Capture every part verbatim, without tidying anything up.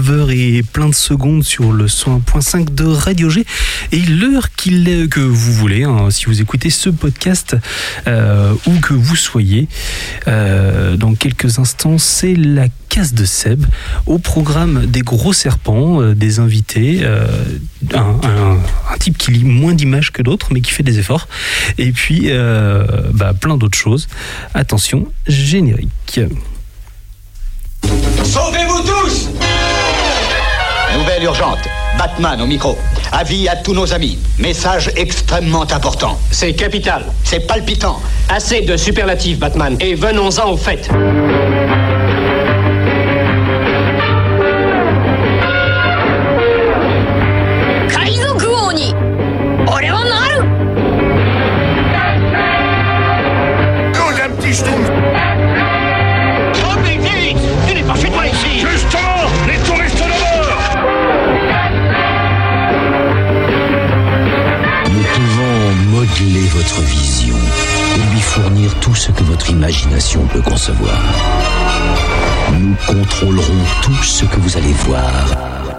heures et plein de secondes sur le cent un point cinq de Radio G. Et l'heure qu'il est, que vous voulez, hein, si vous écoutez ce podcast, euh, où que vous soyez, euh, dans quelques instants, c'est la case de Seb. Au programme des gros serpents, euh, des invités, euh, un, un, un type qui lit moins d'images que d'autres, mais qui fait des efforts. Et puis, euh, bah, plein d'autres choses. Attention, générique. Sauvez-vous tous! Nouvelle urgente. Batman au micro. Avis à tous nos amis. Message extrêmement important. C'est capital. C'est palpitant. Assez de superlatifs, Batman. Et venons-en au fait. Nous, un petit schtroumpf. Modeler votre vision et lui fournir tout ce que votre imagination peut concevoir. Nous contrôlerons tout ce que vous allez voir.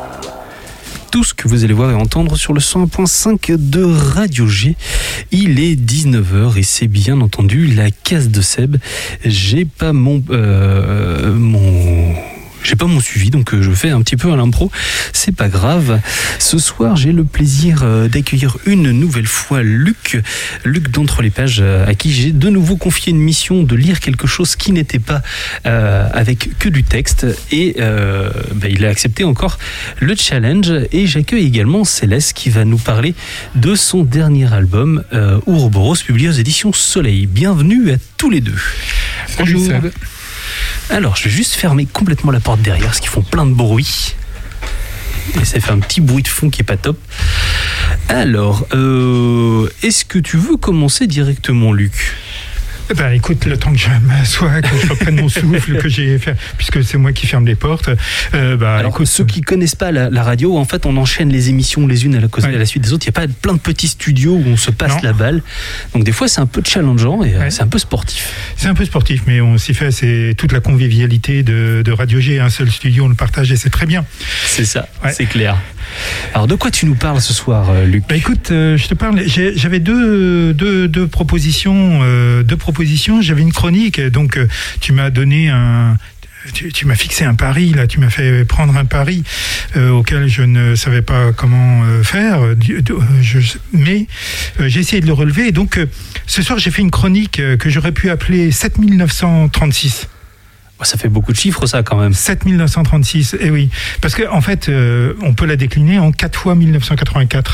Tout ce que vous allez voir et entendre sur le cent un point cinq de Radio G. Il est dix-neuf heures et c'est bien entendu la case de Seb. J'ai pas mon... Euh, mon... J'ai pas mon suivi, donc je fais un petit peu à l'impro. C'est pas grave. Ce soir, j'ai le plaisir d'accueillir une nouvelle fois Luc. Luc d'Entre les Pages, à qui j'ai de nouveau confié une mission de lire quelque chose qui n'était pas euh, avec que du texte. Et euh, bah, il a accepté encore le challenge. Et j'accueille également Céleste qui va nous parler de son dernier album, euh, Ouroboros, publié aux éditions Soleil. Bienvenue à tous les deux. Salut Seb. Alors, je vais juste fermer complètement la porte derrière, parce qu'ils font plein de bruit. Et ça fait un petit bruit de fond qui est pas top. Alors, euh, est-ce que tu veux commencer directement, Luc ? Eh ben, écoute, le temps que je m'assoie, que je reprenne mon souffle, que j'ai fait, puisque c'est moi qui ferme les portes. Euh, bah, Alors, écoute, ceux qui connaissent pas la, la radio, en fait, on enchaîne les émissions les unes à la, cause, ouais. à la suite des autres. Il n'y a pas plein de petits studios où on se passe non. la balle. Donc, des fois, c'est un peu challengeant et ouais. c'est un peu sportif. C'est un peu sportif, mais on s'y fait. C'est toute la convivialité de, de Radio G. Un seul studio, on le partage et c'est très bien. C'est ça, ouais. c'est clair. Alors, de quoi tu nous parles ce soir, Luc ? Bah, écoute, euh, je te parle. J'ai, j'avais deux, deux, deux propositions. Euh, deux propositions. J'avais une chronique. Donc, euh, tu m'as donné un. Tu, tu m'as fixé un pari, là. Tu m'as fait prendre un pari euh, auquel je ne savais pas comment euh, faire. Je, mais euh, j'ai essayé de le relever. Et donc, euh, ce soir, j'ai fait une chronique euh, que j'aurais pu appeler sept mille neuf cent trente-six. Ça fait beaucoup de chiffres, ça, quand même. sept mille neuf cent trente-six, eh oui. Parce qu'en en fait, euh, on peut la décliner en quatre fois mille neuf cent quatre-vingt-quatre.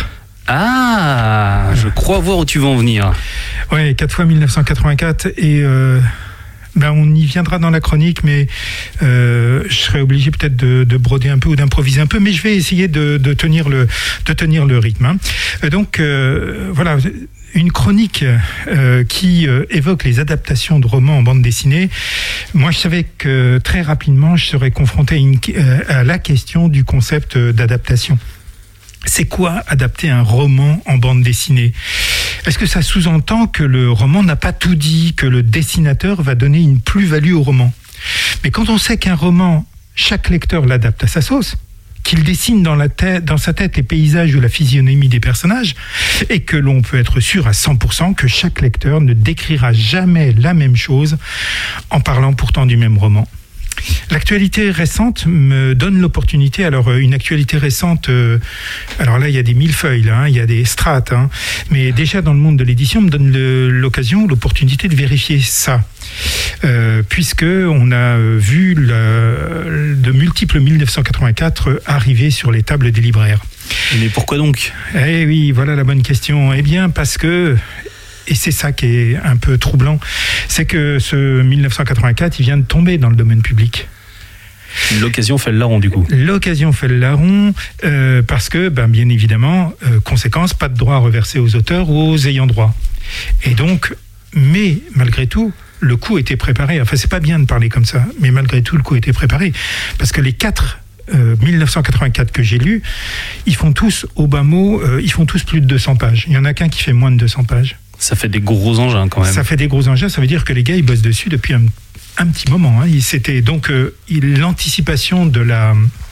Ah, voilà. Je crois voir où tu vas en venir. Oui, quatre fois mille neuf cent quatre-vingt-quatre. Et euh, ben, on y viendra dans la chronique, mais euh, je serai obligé peut-être de, de broder un peu ou d'improviser un peu, mais je vais essayer de, de, tenir, le, de tenir le rythme. Hein. Donc, euh, voilà... Une chronique euh, qui euh, évoque les adaptations de romans en bande dessinée. Moi, je savais que très rapidement, je serais confronté à, une, euh, à la question du concept d'adaptation. C'est quoi adapter un roman en bande dessinée ? Est-ce que ça sous-entend que le roman n'a pas tout dit, que le dessinateur va donner une plus-value au roman ? Mais quand on sait qu'un roman, chaque lecteur l'adapte à sa sauce, qu'il dessine dans, la tête, dans sa tête les paysages ou la physionomie des personnages, et que l'on peut être sûr à cent pour cent que chaque lecteur ne décrira jamais la même chose en parlant pourtant du même roman. L'actualité récente me donne l'opportunité, alors une actualité récente, euh, alors là il y a des millefeuilles, là, hein, il y a des strates, hein, mais déjà dans le monde de l'édition me donne le, l'occasion, l'opportunité de vérifier ça. Euh, puisque on a vu la, de multiples mille neuf cent quatre-vingt-quatre arriver sur les tables des libraires. Mais pourquoi donc ? Eh oui, voilà la bonne question. Eh bien parce que, et c'est ça qui est un peu troublant, c'est que ce mille neuf cent quatre-vingt-quatre, il vient de tomber dans le domaine public. L'occasion fait le larron, du coup. L'occasion fait le larron, euh, parce que, ben, bien évidemment, euh, conséquence, pas de droit reversé aux auteurs ou aux ayants droit. Et donc, mais malgré tout, le coup était préparé. Enfin, c'est pas bien de parler comme ça, mais malgré tout, le coup était préparé. Parce que les quatre euh, mille neuf cent quatre-vingt-quatre que j'ai lus, ils font tous, au bas mot, euh, ils font tous plus de deux cents pages. Il y en a qu'un qui fait moins de deux cents pages. Ça fait des gros engins, quand même. Ça fait des gros engins, ça veut dire que les gars, ils bossent dessus depuis un, un petit moment. Hein. C'était donc euh, l'anticipation de la...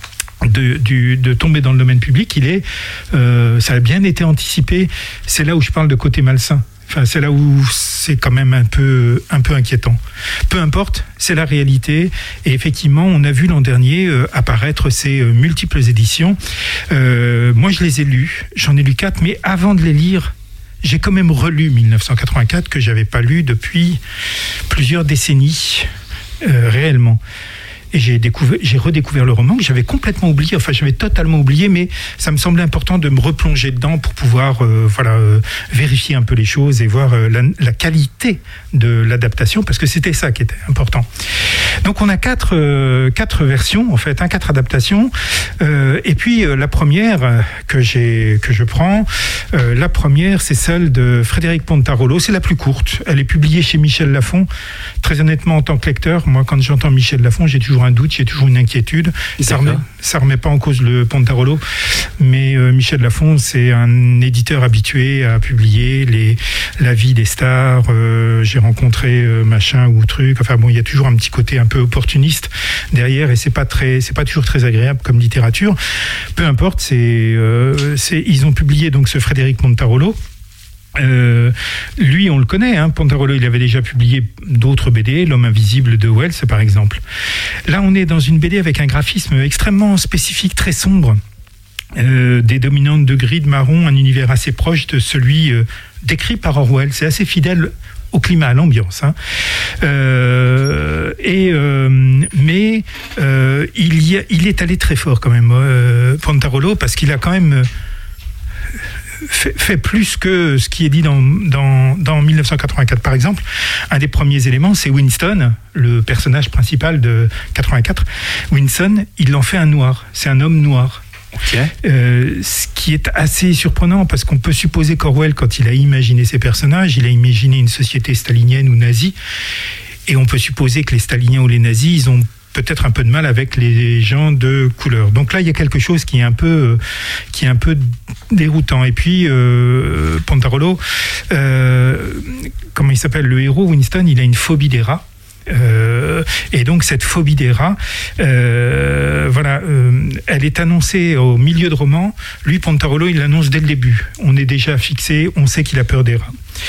De, du, de tomber dans le domaine public, il est, euh, ça a bien été anticipé. C'est là où je parle de côté malsain. Enfin, c'est là où c'est quand même un peu, un peu inquiétant. Peu importe, c'est la réalité. Et effectivement, on a vu l'an dernier euh, apparaître ces euh, multiples éditions. Euh, moi, je les ai lues. J'en ai lu quatre, mais avant de les lire, j'ai quand même relu mille neuf cent quatre-vingt-quatre que j'avais pas lu depuis plusieurs décennies, euh, réellement. Et j'ai, découvert, j'ai redécouvert le roman que j'avais complètement oublié, enfin j'avais totalement oublié, mais ça me semblait important de me replonger dedans pour pouvoir euh, voilà, euh, vérifier un peu les choses et voir euh, la, la qualité de l'adaptation, parce que c'était ça qui était important. Donc on a quatre, euh, quatre versions, en fait, hein, quatre adaptations. Euh, et puis euh, la première que, j'ai, que je prends, euh, la première c'est celle de Frédéric Pontarolo, c'est la plus courte. Elle est publiée chez Michel Lafon. Très honnêtement, en tant que lecteur, moi quand j'entends Michel Lafon, j'ai toujours un doute, j'ai toujours une inquiétude. Ça remet, ça remet pas en cause le Pontarolo, mais euh, Michel Lafon, c'est un éditeur habitué à publier les, la vie des stars, euh, j'ai rencontré euh, machin ou truc. Enfin bon, il y a toujours un petit côté un peu opportuniste derrière, et c'est pas très, c'est pas toujours très agréable comme littérature. Peu importe, c'est, euh, c'est, ils ont publié donc ce Frédéric Pontarolo. Euh, lui, on le connaît, hein, Pontarolo, il avait déjà publié d'autres B D, L'Homme Invisible de Wells, par exemple. Là, on est dans une B D avec un graphisme extrêmement spécifique, très sombre, euh, des dominantes de gris, de marron, un univers assez proche de celui euh, décrit par Orwell. C'est assez fidèle au climat, à l'ambiance. Hein. Euh, et, euh, mais euh, il, y a, il est allé très fort quand même, euh, Pontarolo, parce qu'il a quand même... Fait, fait plus que ce qui est dit dans, dans, dans mille neuf cent quatre-vingt-quatre. Par exemple, un des premiers éléments, c'est Winston, le personnage principal de quatre-vingt-quatre. Winston, il en fait un noir. C'est un homme noir. Okay. Euh, ce qui est assez surprenant, parce qu'on peut supposer qu'Orwell, quand il a imaginé ces personnages, il a imaginé une société stalinienne ou nazie, et on peut supposer que les staliniens ou les nazis, ils ont peut-être un peu de mal avec les gens de couleur. Donc là, il y a quelque chose qui est un peu, qui est un peu déroutant. Et puis, euh, Pontarolo, euh, comment il s'appelle, le héros, Winston, il a une phobie des rats. Euh, et donc cette phobie des rats, euh, voilà, euh, elle est annoncée au milieu de roman. Lui, Pontarolo, il l'annonce dès le début. On est déjà fixé, on sait qu'il a peur des rats.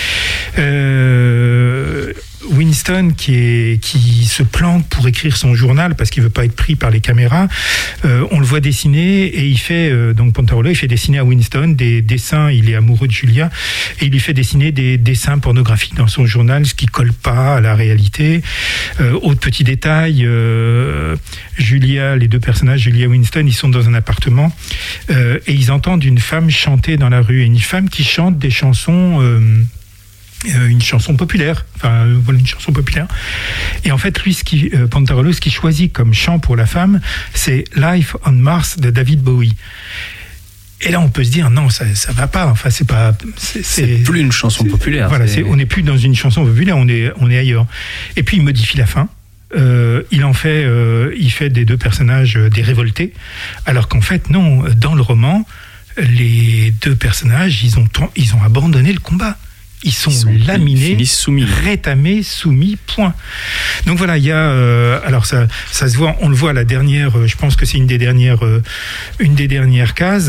Euh, Winston qui, est, qui se plante pour écrire son journal parce qu'il veut pas être pris par les caméras, euh, on le voit dessiner et il fait, euh, donc Pontarolo, il fait dessiner à Winston des dessins, il est amoureux de Julia, et il lui fait dessiner des dessins pornographiques dans son journal, ce qui colle pas à la réalité. Euh, autre petit détail, euh, Julia, les deux personnages, Julia et Winston, ils sont dans un appartement euh, et ils entendent une femme chanter dans la rue, et une femme qui chante des chansons... Euh, Euh, une chanson populaire, enfin euh, voilà, une chanson populaire. Et en fait, lui, ce qui, euh, Pontarolo, ce qu'il choisit comme chant pour la femme, c'est Life on Mars de David Bowie. Et là, on peut se dire non, ça, ça va pas. Enfin, c'est pas, c'est, c'est, c'est plus une chanson c'est, populaire. Voilà, c'est, on n'est plus dans une chanson populaire, on est, on est ailleurs. Et puis il modifie la fin. Euh, il en fait, euh, il fait des deux personnages euh, des révoltés, alors qu'en fait non. Dans le roman, les deux personnages, ils ont, ils ont abandonné le combat. Ils sont, ils sont laminés, soumis. rétamés, soumis, point. Donc voilà, il y a... Euh, alors ça, ça se voit, on le voit à la dernière, euh, je pense que c'est une des dernières, euh, une des dernières cases,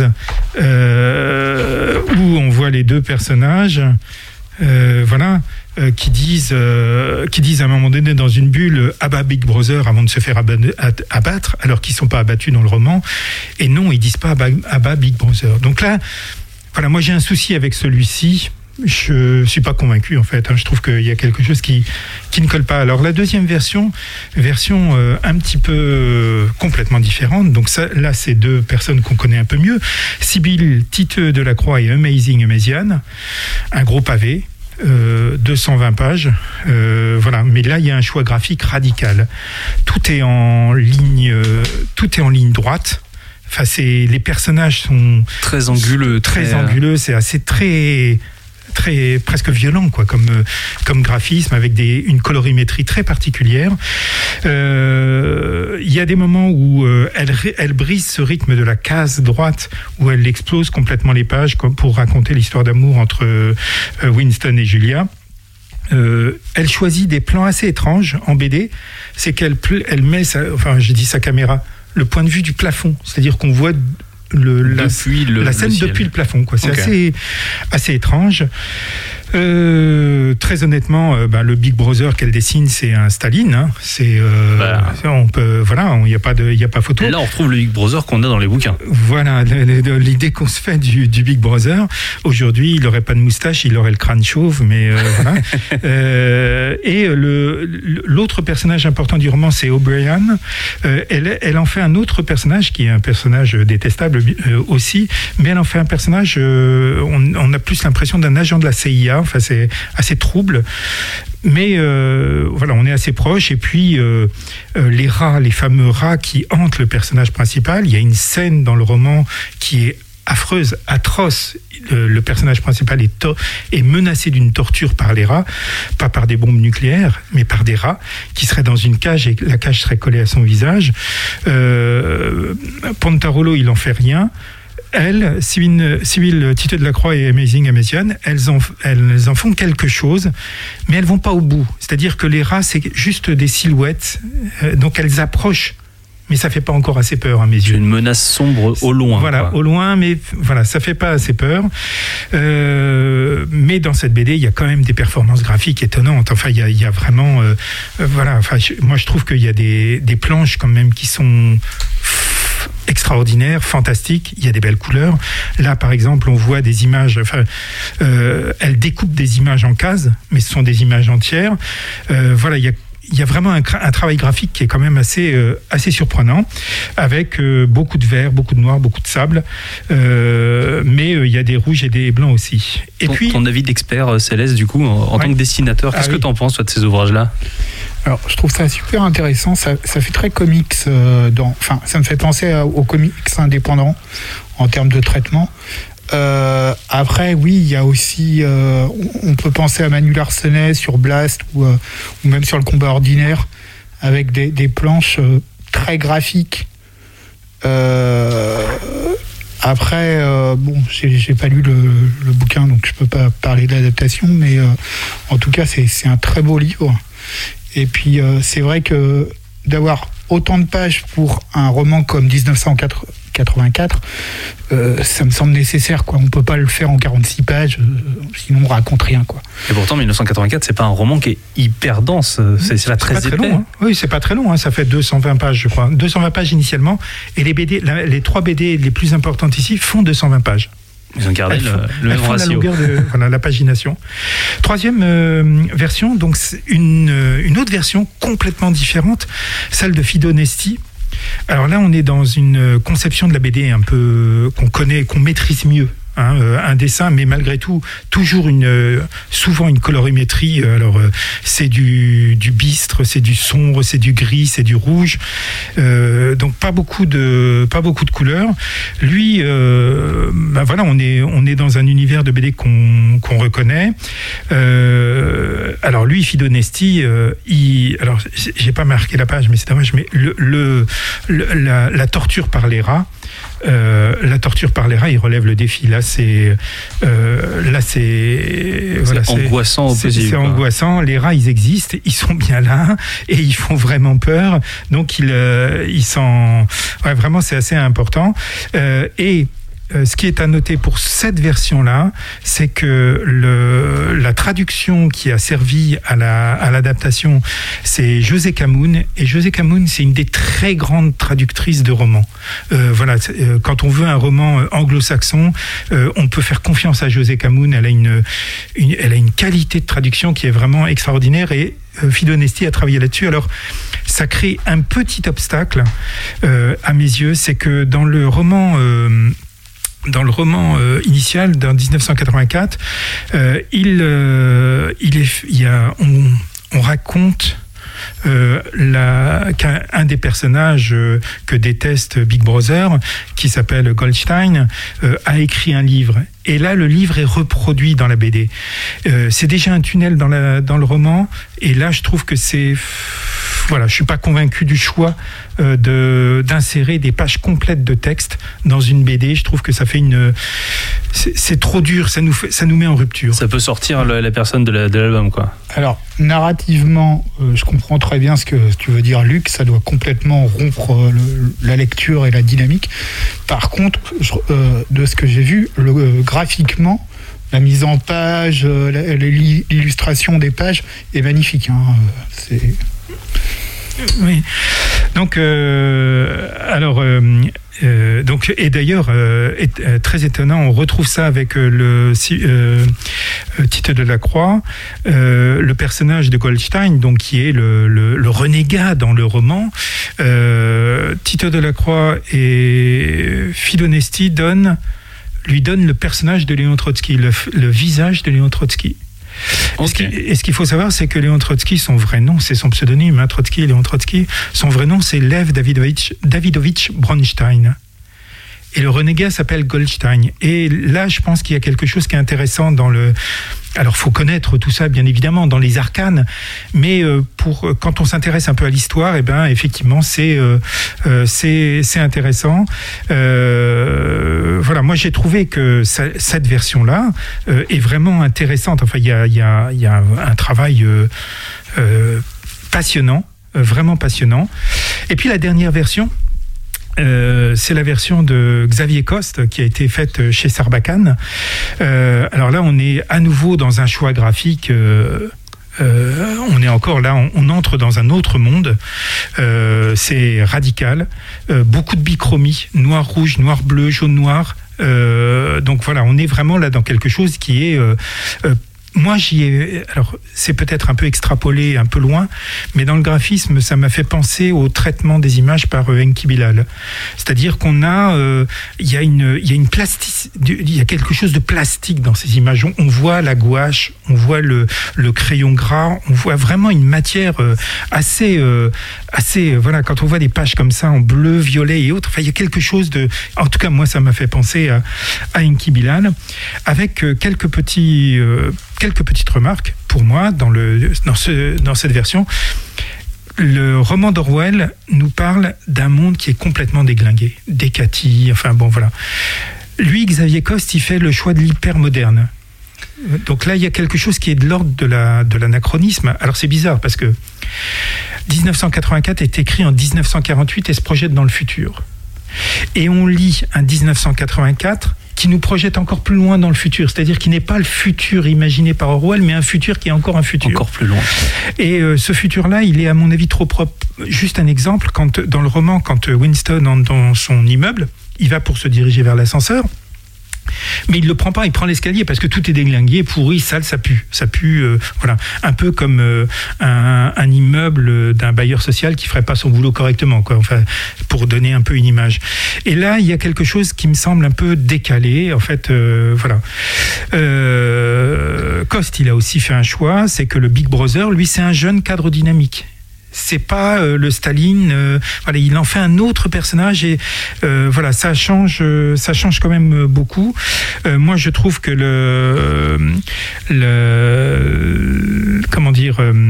euh, où on voit les deux personnages, euh, voilà, euh, qui disent, euh, qui disent à un moment donné dans une bulle « Abat Big Brother » avant de se faire abattre, alors qu'ils ne sont pas abattus dans le roman. Et non, ils ne disent pas « Abat Big Brother ». Donc là, voilà, moi j'ai un souci avec celui-ci. Je suis pas convaincu en fait. Hein. Je trouve qu'il y a quelque chose qui qui ne colle pas. Alors la deuxième version, version euh, un petit peu euh, complètement différente. Donc ça, là, c'est deux personnes qu'on connaît un peu mieux. Sibylle Titeux de la Croix et Amazing Amaziane. Un gros pavé. Euh, deux cent vingt pages, euh, voilà. Mais là, il y a un choix graphique radical. Tout est en ligne, euh, tout est en ligne droite. Enfin, c'est les personnages sont très anguleux, très, très euh... anguleux. C'est assez très très presque violent quoi, comme comme graphisme, avec des une colorimétrie très particulière. Euh, il y a des moments où euh, elle elle brise ce rythme de la case droite, où elle explose complètement les pages comme pour raconter l'histoire d'amour entre euh, Winston et Julia. Euh, elle choisit des plans assez étranges en B D. C'est qu'elle elle met sa, enfin je dis sa caméra le point de vue du plafond, c'est-à-dire qu'on voit le, la, le, la scène le depuis le plafond, quoi. C'est okay. assez, assez étrange. Euh, très honnêtement, euh, bah, le Big Brother qu'elle dessine, c'est un Staline. Hein. C'est, euh, bah. on peut, voilà, il n'y a pas de, il y a pas photo. Là, on retrouve le Big Brother qu'on a dans les bouquins. Voilà, l'idée qu'on se fait du, du Big Brother. Aujourd'hui, il n'aurait pas de moustache, il aurait le crâne chauve, mais euh, voilà. euh, et le, l'autre personnage important du roman, c'est O'Brien. Euh, elle, elle en fait un autre personnage qui est un personnage détestable euh, aussi, mais elle en fait un personnage. Euh, on, on a plus l'impression d'un agent de la C I A. Enfin, c'est assez trouble. Mais euh, voilà, on est assez proche. Et puis, euh, euh, les rats, les fameux rats qui hantent le personnage principal, il y a une scène dans le roman qui est affreuse, atroce. Le, le personnage principal est, to- est menacé d'une torture par les rats, pas par des bombes nucléaires, mais par des rats qui seraient dans une cage et la cage serait collée à son visage. Euh, Pontarolo, il n'en fait rien. Elles, Sybille, Sybille Tite de la Croix et Amazing Amazon, elles en, elles en font quelque chose, mais elles vont pas au bout. C'est-à-dire que les rats, c'est juste des silhouettes, euh, donc elles approchent, mais ça fait pas encore assez peur à mes yeux. C'est une menace sombre au loin. Voilà, quoi. au loin, mais voilà, ça fait pas assez peur. Euh, mais dans cette B D, il y a quand même des performances graphiques étonnantes. Enfin, il y a, il y a vraiment, euh, euh, voilà. Enfin, je, moi, je trouve qu'il y a des, des planches quand même qui sont extraordinaire, fantastique, il y a des belles couleurs. Là, par exemple, on voit des images, enfin, euh, elle découpe des images en cases, mais ce sont des images entières. Euh, voilà, il y a Il y a vraiment un, un travail graphique qui est quand même assez, euh, assez surprenant, avec euh, beaucoup de vert, beaucoup de noir, beaucoup de sable, euh, mais euh, il y a des rouges et des blancs aussi. Et ton, puis, ton avis d'expert, Céleste, du coup, en, en ouais. tant que dessinateur, qu'est-ce ah, que oui. tu en penses, toi, de ces ouvrages-là ? Alors, je trouve ça super intéressant. Ça, ça fait très comics. Euh, dans, enfin, ça me fait penser à, aux comics indépendants en termes de traitement. Euh, après, oui, il y a aussi, euh, on peut penser à Manu Larsenet sur Blast ou, euh, ou même sur le combat ordinaire, avec des, des planches euh, très graphiques. Euh, après, euh, bon, j'ai, j'ai pas lu le, le bouquin, donc je peux pas parler de l'adaptation, mais euh, en tout cas, c'est, c'est un très beau livre. Et puis, euh, c'est vrai que d'avoir autant de pages pour un roman comme dix-neuf cent quatre-vingt-quatre, euh, ça me semble nécessaire, quoi. On ne peut pas le faire en quarante-six pages, euh, sinon on raconte rien, quoi. Et pourtant, dix-neuf cent quatre-vingt-quatre, c'est pas un roman qui est hyper dense, c'est, c'est la très épais. Long, hein. Oui, c'est pas très long, hein. Ça fait deux cent vingt pages, je crois. deux cent vingt pages initialement, et les B D, la, les trois B D les plus importantes ici font deux cent vingt pages. Ils ont gardé le, le même ratio. La longueur de voilà, la pagination. Troisième euh, version, donc c'est une, une autre version complètement différente, celle de Fido Nesti. Alors là, on est dans une conception de la B D un peu qu'on connaît, qu'on maîtrise mieux. Hein, euh, un dessin, mais malgré tout, toujours une, euh, souvent une colorimétrie. Alors, euh, c'est du, du bistre, c'est du sombre, c'est du gris, c'est du rouge. Euh, donc, pas beaucoup de, pas beaucoup de couleurs. Lui, euh, ben voilà, on est, on est dans un univers de B D qu'on, qu'on reconnaît. Euh, alors, lui, Fido Nesti, euh, il, alors, j'ai pas marqué la page, mais c'est dommage. Mais le, le, le la, la torture par les rats. Euh, la torture par les rats, il relève le défi. Là, c'est, euh, là, c'est, c'est voilà, angoissant. C'est, c'est, c'est angoissant. Les rats, ils existent, ils sont bien là et ils font vraiment peur. Donc, ils, euh, ils sont, ouais, vraiment, c'est assez important. Euh, et Euh, ce qui est à noter pour cette version-là, c'est que le, la traduction qui a servi à, la, à l'adaptation, c'est José Camoun. Et José Camoun, c'est une des très grandes traductrices de romans. Euh, voilà, euh, quand on veut un roman anglo-saxon, euh, on peut faire confiance à José Camoun. Elle a une, une, elle a une qualité de traduction qui est vraiment extraordinaire et euh, Fido Nesti a travaillé là-dessus. Alors, ça crée un petit obstacle euh, à mes yeux, c'est que dans le roman... Euh, Dans le roman euh, initial d'un dix-neuf cent quatre-vingt-quatre, euh, il, euh, il, est, il y a, on, on raconte euh, la, qu'un un des personnages euh, que déteste Big Brother, qui s'appelle Goldstein, euh, a écrit un livre. Et là, le livre est reproduit dans la B D. Euh, c'est déjà un tunnel dans, la, dans le roman, et là, je trouve que c'est... Voilà, je suis pas convaincu du choix euh, de d'insérer des pages complètes de texte dans une B D. Je trouve que ça fait une c'est, c'est trop dur, ça nous, fait, ça nous met en rupture. Ça peut sortir la, la personne de, la, de l'album, quoi. Alors, narrativement, euh, je comprends très bien ce que tu veux dire, Luc. Ça doit complètement rompre euh, le, la lecture et la dynamique. Par contre, je, euh, de ce que j'ai vu, le, euh, graphiquement, la mise en page, euh, la, l'illustration des pages est magnifique. Hein. C'est... Oui. Donc, euh, alors, euh, euh, donc, et d'ailleurs, euh, est, euh, très étonnant, on retrouve ça avec euh, le euh, Tite de la Croix, euh, le personnage de Goldstein, donc qui est le, le, le renégat dans le roman. Euh, Tite de la Croix et Philonesti donne, lui donne le personnage de Léon Trotsky, le, le visage de Léon Trotsky. Okay. Et, ce qui, et ce qu'il faut savoir, c'est que Léon Trotsky, son vrai nom, c'est son pseudonyme, hein, Trotsky, Léon Trotsky, son vrai nom, c'est Lev Davidovich, Davidovich Bronstein. Et le renégat s'appelle Goldstein. Et là, je pense qu'il y a quelque chose qui est intéressant dans le... Alors, il faut connaître tout ça, bien évidemment, dans les arcanes, mais euh, pour, quand on s'intéresse un peu à l'histoire, eh ben, effectivement, c'est, euh, euh, c'est, c'est intéressant. Euh, voilà, moi, j'ai trouvé que ça, cette version-là euh, est vraiment intéressante. Enfin, il y a, y a, y a un travail euh, euh, passionnant, euh, vraiment passionnant. Et puis, la dernière version, Euh, c'est la version de Xavier Coste qui a été faite chez Sarbacane. Euh, alors là, on est à nouveau dans un choix graphique. Euh, euh, on est encore là, on, on entre dans un autre monde. Euh, c'est radical. Euh, beaucoup de bichromie, noir, rouge, noir, bleu, jaune, noir. Euh, donc voilà, on est vraiment là dans quelque chose qui est euh, euh, moi, j'y ai. Alors, c'est peut-être un peu extrapolé, un peu loin, mais dans le graphisme, ça m'a fait penser au traitement des images par euh, Enki Bilal. C'est-à-dire qu'on a, euh, il y a une, il y a une plastique, il y a quelque chose de plastique dans ces images. On, on voit la gouache, on voit le, le crayon gras, on voit vraiment une matière euh, assez, euh, assez. Euh, voilà, quand on voit des pages comme ça en bleu, violet et autres, enfin, il y a quelque chose de. En tout cas, moi, ça m'a fait penser à, à Enki Bilal, avec euh, quelques petits. Euh, Quelques petites remarques pour moi dans, le, dans, ce, dans cette version. Le roman d'Orwell nous parle d'un monde qui est complètement déglingué, décati, enfin bon voilà. Lui, Xavier Coste, il fait le choix de l'hypermoderne. Donc là, il y a quelque chose qui est de l'ordre de, la, de l'anachronisme. Alors c'est bizarre parce que dix-neuf cent quatre-vingt-quatre est écrit en dix-neuf cent quarante-huit et se projette dans le futur. Et on lit un dix-neuf cent quatre-vingt-quatre qui nous projette encore plus loin dans le futur, c'est-à-dire qui n'est pas le futur imaginé par Orwell, mais un futur qui est encore un futur. Encore plus loin. Et euh, ce futur-là, il est à mon avis trop propre. Juste un exemple, quand, dans le roman, quand Winston entre dans son immeuble, il va pour se diriger vers l'ascenseur, mais il ne le prend pas, il prend l'escalier parce que tout est déglingué, pourri, sale, ça pue. Ça pue, euh, voilà. Un peu comme euh, un, un immeuble d'un bailleur social qui ne ferait pas son boulot correctement, quoi. Enfin, pour donner un peu une image. Et là, il y a quelque chose qui me semble un peu décalé. En fait, euh, voilà. Euh, Coste, il a aussi fait un choix, c'est que le Big Brother, lui, c'est un jeune cadre dynamique. C'est pas euh, le Staline. Euh, voilà, il en fait un autre personnage et euh, voilà, ça change, euh, ça change quand même beaucoup. Euh, moi, je trouve que le, le comment dire, euh,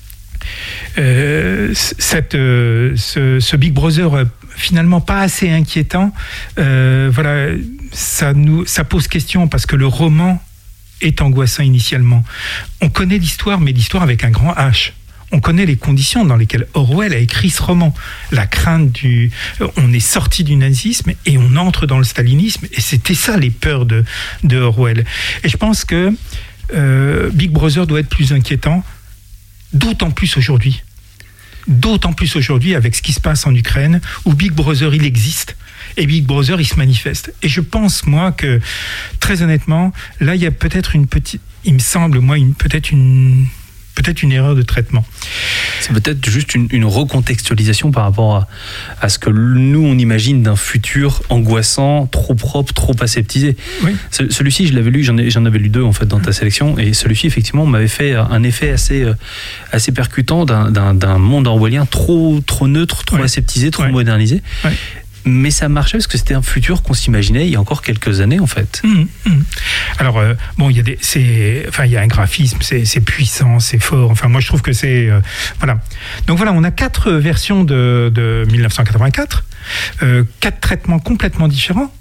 euh, cette, euh, ce, ce Big Brother euh, finalement pas assez inquiétant. Euh, voilà, ça nous, ça pose question parce que le roman est angoissant initialement. On connaît l'histoire, mais l'histoire avec un grand H. On connaît les conditions dans lesquelles Orwell a écrit ce roman. La crainte du... On est sorti du nazisme et on entre dans le stalinisme. Et c'était ça les peurs de, de Orwell. Et je pense que euh, Big Brother doit être plus inquiétant, d'autant plus aujourd'hui. D'autant plus aujourd'hui avec ce qui se passe en Ukraine, où Big Brother, il existe. Et Big Brother, il se manifeste. Et je pense, moi, que, très honnêtement, là, il y a peut-être une petite... Il me semble, moi, une, peut-être une... peut-être une erreur de traitement. C'est peut-être juste une, une recontextualisation par rapport à, à ce que nous, on imagine d'un futur angoissant, trop propre, trop aseptisé. Oui. Ce, celui-ci, je l'avais lu, j'en, ai, j'en avais lu deux en fait dans ta sélection, et celui-ci, effectivement, m'avait fait un effet assez, assez percutant d'un, d'un, d'un monde orwellien trop, trop neutre, trop ouais. aseptisé, trop ouais. modernisé. Ouais. Mais ça marchait parce que c'était un futur qu'on s'imaginait il y a encore quelques années en fait. Mmh, mmh. Alors euh, bon, il y a des, c'est, enfin il y a un graphisme, c'est, c'est puissant, c'est fort. Enfin moi je trouve que c'est, euh, voilà. Donc voilà, on a quatre versions de, de dix-neuf cent quatre-vingt-quatre, euh, quatre traitements complètement différents.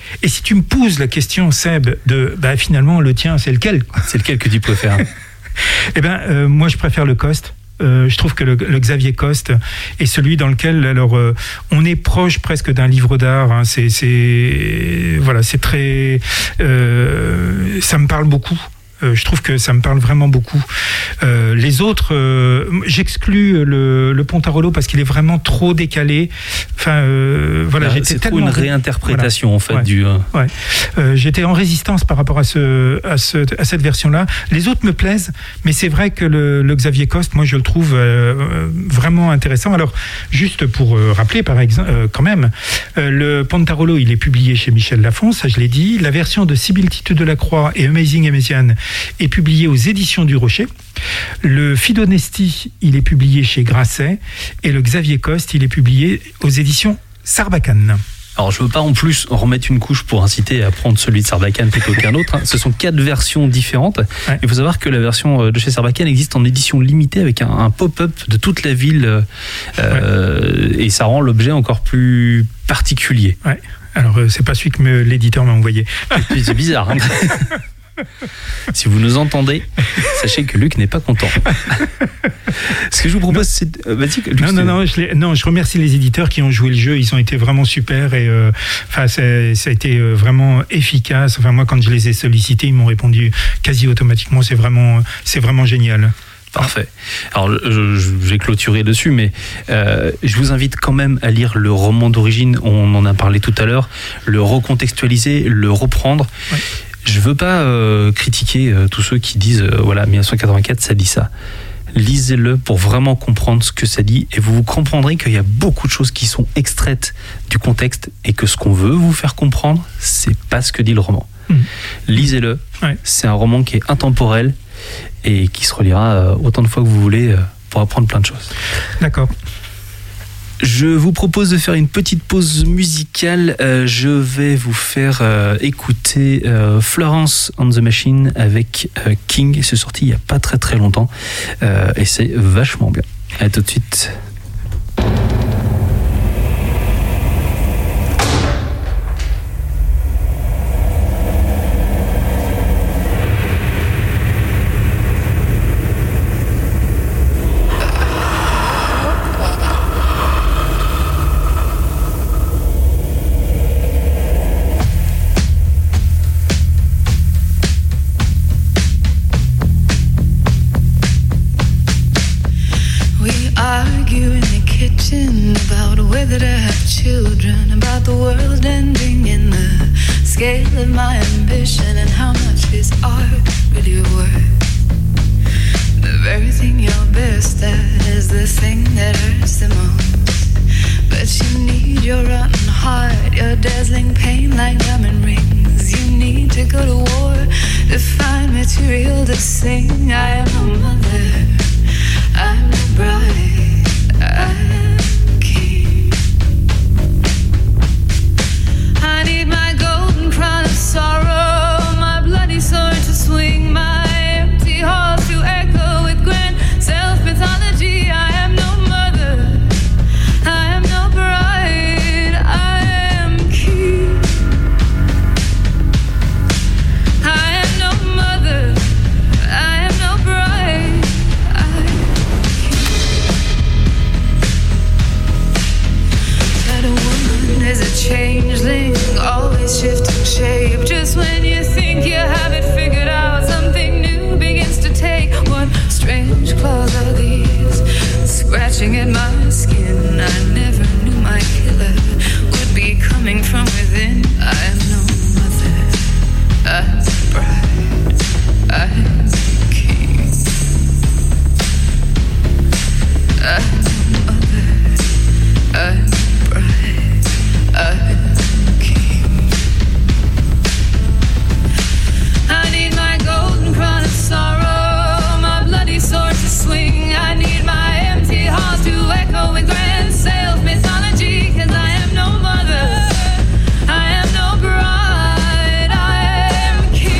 Et si tu me poses la question, Seb, de bah, finalement, le tien, c'est lequel? C'est lequel que tu préfères? Eh bien, euh, moi, je préfère le Coste. Euh, je trouve que le, le Xavier Coste est celui dans lequel, alors, euh, on est proche presque d'un livre d'art. Hein. C'est, c'est, voilà, c'est très, euh, ça me parle beaucoup. Euh, je trouve que ça me parle vraiment beaucoup. Euh, les autres, euh, j'exclus le, le Pontarolo parce qu'il est vraiment trop décalé. Enfin, euh, voilà, Là, j'étais c'est tellement trop une réinterprétation voilà. en fait ouais. du. Euh... Ouais. Euh, j'étais en résistance par rapport à ce, à, ce, à cette version-là. Les autres me plaisent, mais c'est vrai que le, le Xavier Coste, moi, je le trouve euh, vraiment intéressant. Alors, juste pour euh, rappeler, par exemple, euh, quand même, euh, le Pontarolo, il est publié chez Michel Lafon, ça je l'ai dit. La version de Sibylle Tite de la Croix et Amazing Amasian est publié aux éditions du Rocher. Le Fidonesti, il est publié chez Grasset. Et le Xavier Coste, il est publié aux éditions Sarbacane. Alors, je ne veux pas en plus remettre une couche pour inciter à prendre celui de Sarbacane plutôt qu'un autre. Hein. Ce sont quatre versions différentes. Ouais. Il faut savoir que la version de chez Sarbacane existe en édition limitée avec un, un pop-up de toute la ville. Euh, ouais. Et ça rend l'objet encore plus particulier. Ouais. Alors, euh, c'est pas celui que me, l'éditeur m'a envoyé. C'est bizarre. Hein. Si vous nous entendez, sachez que Luc n'est pas content. Ce que je vous propose, c'est. Vas-y, Luc, non, non, non, je les... non, je remercie les éditeurs qui ont joué le jeu. Ils ont été vraiment super et euh, enfin, ça, ça a été vraiment efficace. Enfin, moi, quand je les ai sollicités, ils m'ont répondu quasi automatiquement. C'est vraiment, c'est vraiment génial. Parfait. Alors, je, je vais clôturer dessus, mais euh, je vous invite quand même à lire le roman d'origine. On en a parlé tout à l'heure. Le recontextualiser, le reprendre. Ouais. Je veux pas euh, critiquer euh, tous ceux qui disent euh, voilà, dix-neuf cent quatre-vingt-quatre, ça dit ça. Lisez-le pour vraiment comprendre ce que ça dit et vous comprendrez qu'il y a beaucoup de choses qui sont extraites du contexte et que ce qu'on veut vous faire comprendre, c'est pas ce que dit le roman. Mmh. Lisez-le. Ouais. C'est un roman qui est intemporel et qui se relira euh, autant de fois que vous voulez euh, pour apprendre plein de choses. D'accord. Je vous propose de faire une petite pause musicale. Euh, je vais vous faire euh, écouter euh, Florence and the Machine avec euh, King. C'est sorti il n'y a pas très très longtemps euh, et c'est vachement bien. À tout de suite. Mythology, 'cause I am no mother, I am king.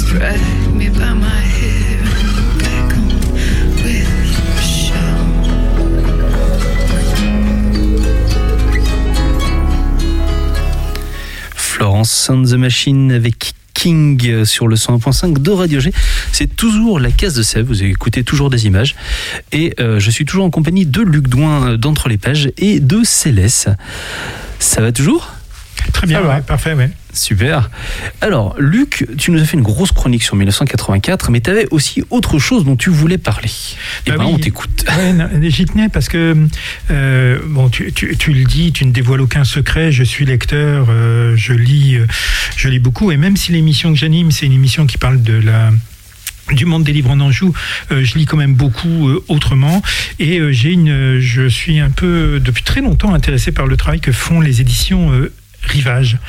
drag me by my hair and back home with Michelle. Florence and the Machine avec King sur le cent un point cinq de Radio G. C'est toujours la case de Sèvres, vous écoutez toujours des images. Et euh, je suis toujours en compagnie de Luc Douin d'Entre les Pages et de Céleste. Ça va toujours ? Très bien, ouais, parfait, ouais. Super. Alors, Luc, tu nous as fait une grosse chronique sur dix-neuf cent quatre-vingt-quatre, mais tu avais aussi autre chose dont tu voulais parler. Et bah ben, oui. On t'écoute. Ouais, non, j'y tenais parce que, euh, bon, tu, tu, tu le dis, tu ne dévoiles aucun secret, je suis lecteur, euh, je lis, euh, je lis beaucoup, et même si l'émission que j'anime, c'est une émission qui parle de la... du monde des livres en Anjou, euh, je lis quand même beaucoup euh, autrement, et euh, j'ai une, je suis un peu, depuis très longtemps, intéressé par le travail que font les éditions euh, Rivage.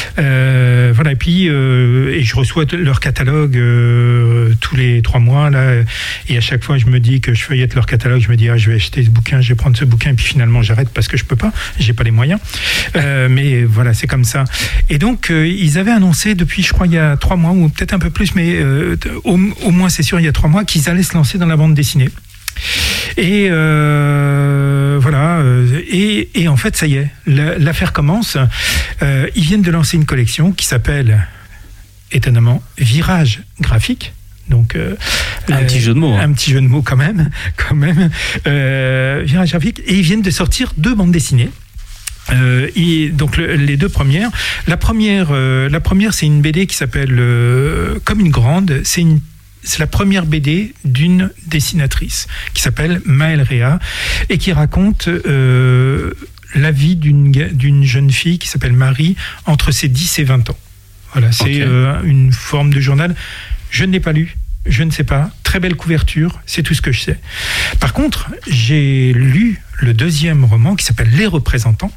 Euh, voilà, et puis euh, et je reçois leur catalogue euh, tous les trois mois là, et à chaque fois je me dis que je feuillette leur catalogue, je me dis ah je vais acheter ce bouquin, je vais prendre ce bouquin, et puis finalement j'arrête parce que je peux pas, j'ai pas les moyens. Euh, mais voilà, c'est comme ça. Et donc euh, ils avaient annoncé depuis, je crois il y a trois mois ou peut-être un peu plus, mais euh, au, au moins c'est sûr il y a trois mois qu'ils allaient se lancer dans la bande dessinée. Et euh, voilà, et, et en fait ça y est, l'affaire commence. Euh, ils viennent de lancer une collection qui s'appelle étonnamment Virage graphique. Donc euh, un euh, petit jeu de mots, hein. un petit jeu de mots quand même, quand même. Euh, Virage graphique, et ils viennent de sortir deux bandes dessinées. Euh, et donc le, les deux premières. La première, euh, la première c'est une B D qui s'appelle euh, Comme une grande. C'est une C'est la première B D d'une dessinatrice qui s'appelle Maëlle Réa et qui raconte euh, la vie d'une, d'une jeune fille qui s'appelle Marie entre ses dix et vingt ans. Voilà, c'est okay. euh, une forme de journal. Je ne l'ai pas lu, je ne sais pas. Très belle couverture, c'est tout ce que je sais. Par contre, j'ai lu le deuxième roman qui s'appelle Les Représentants.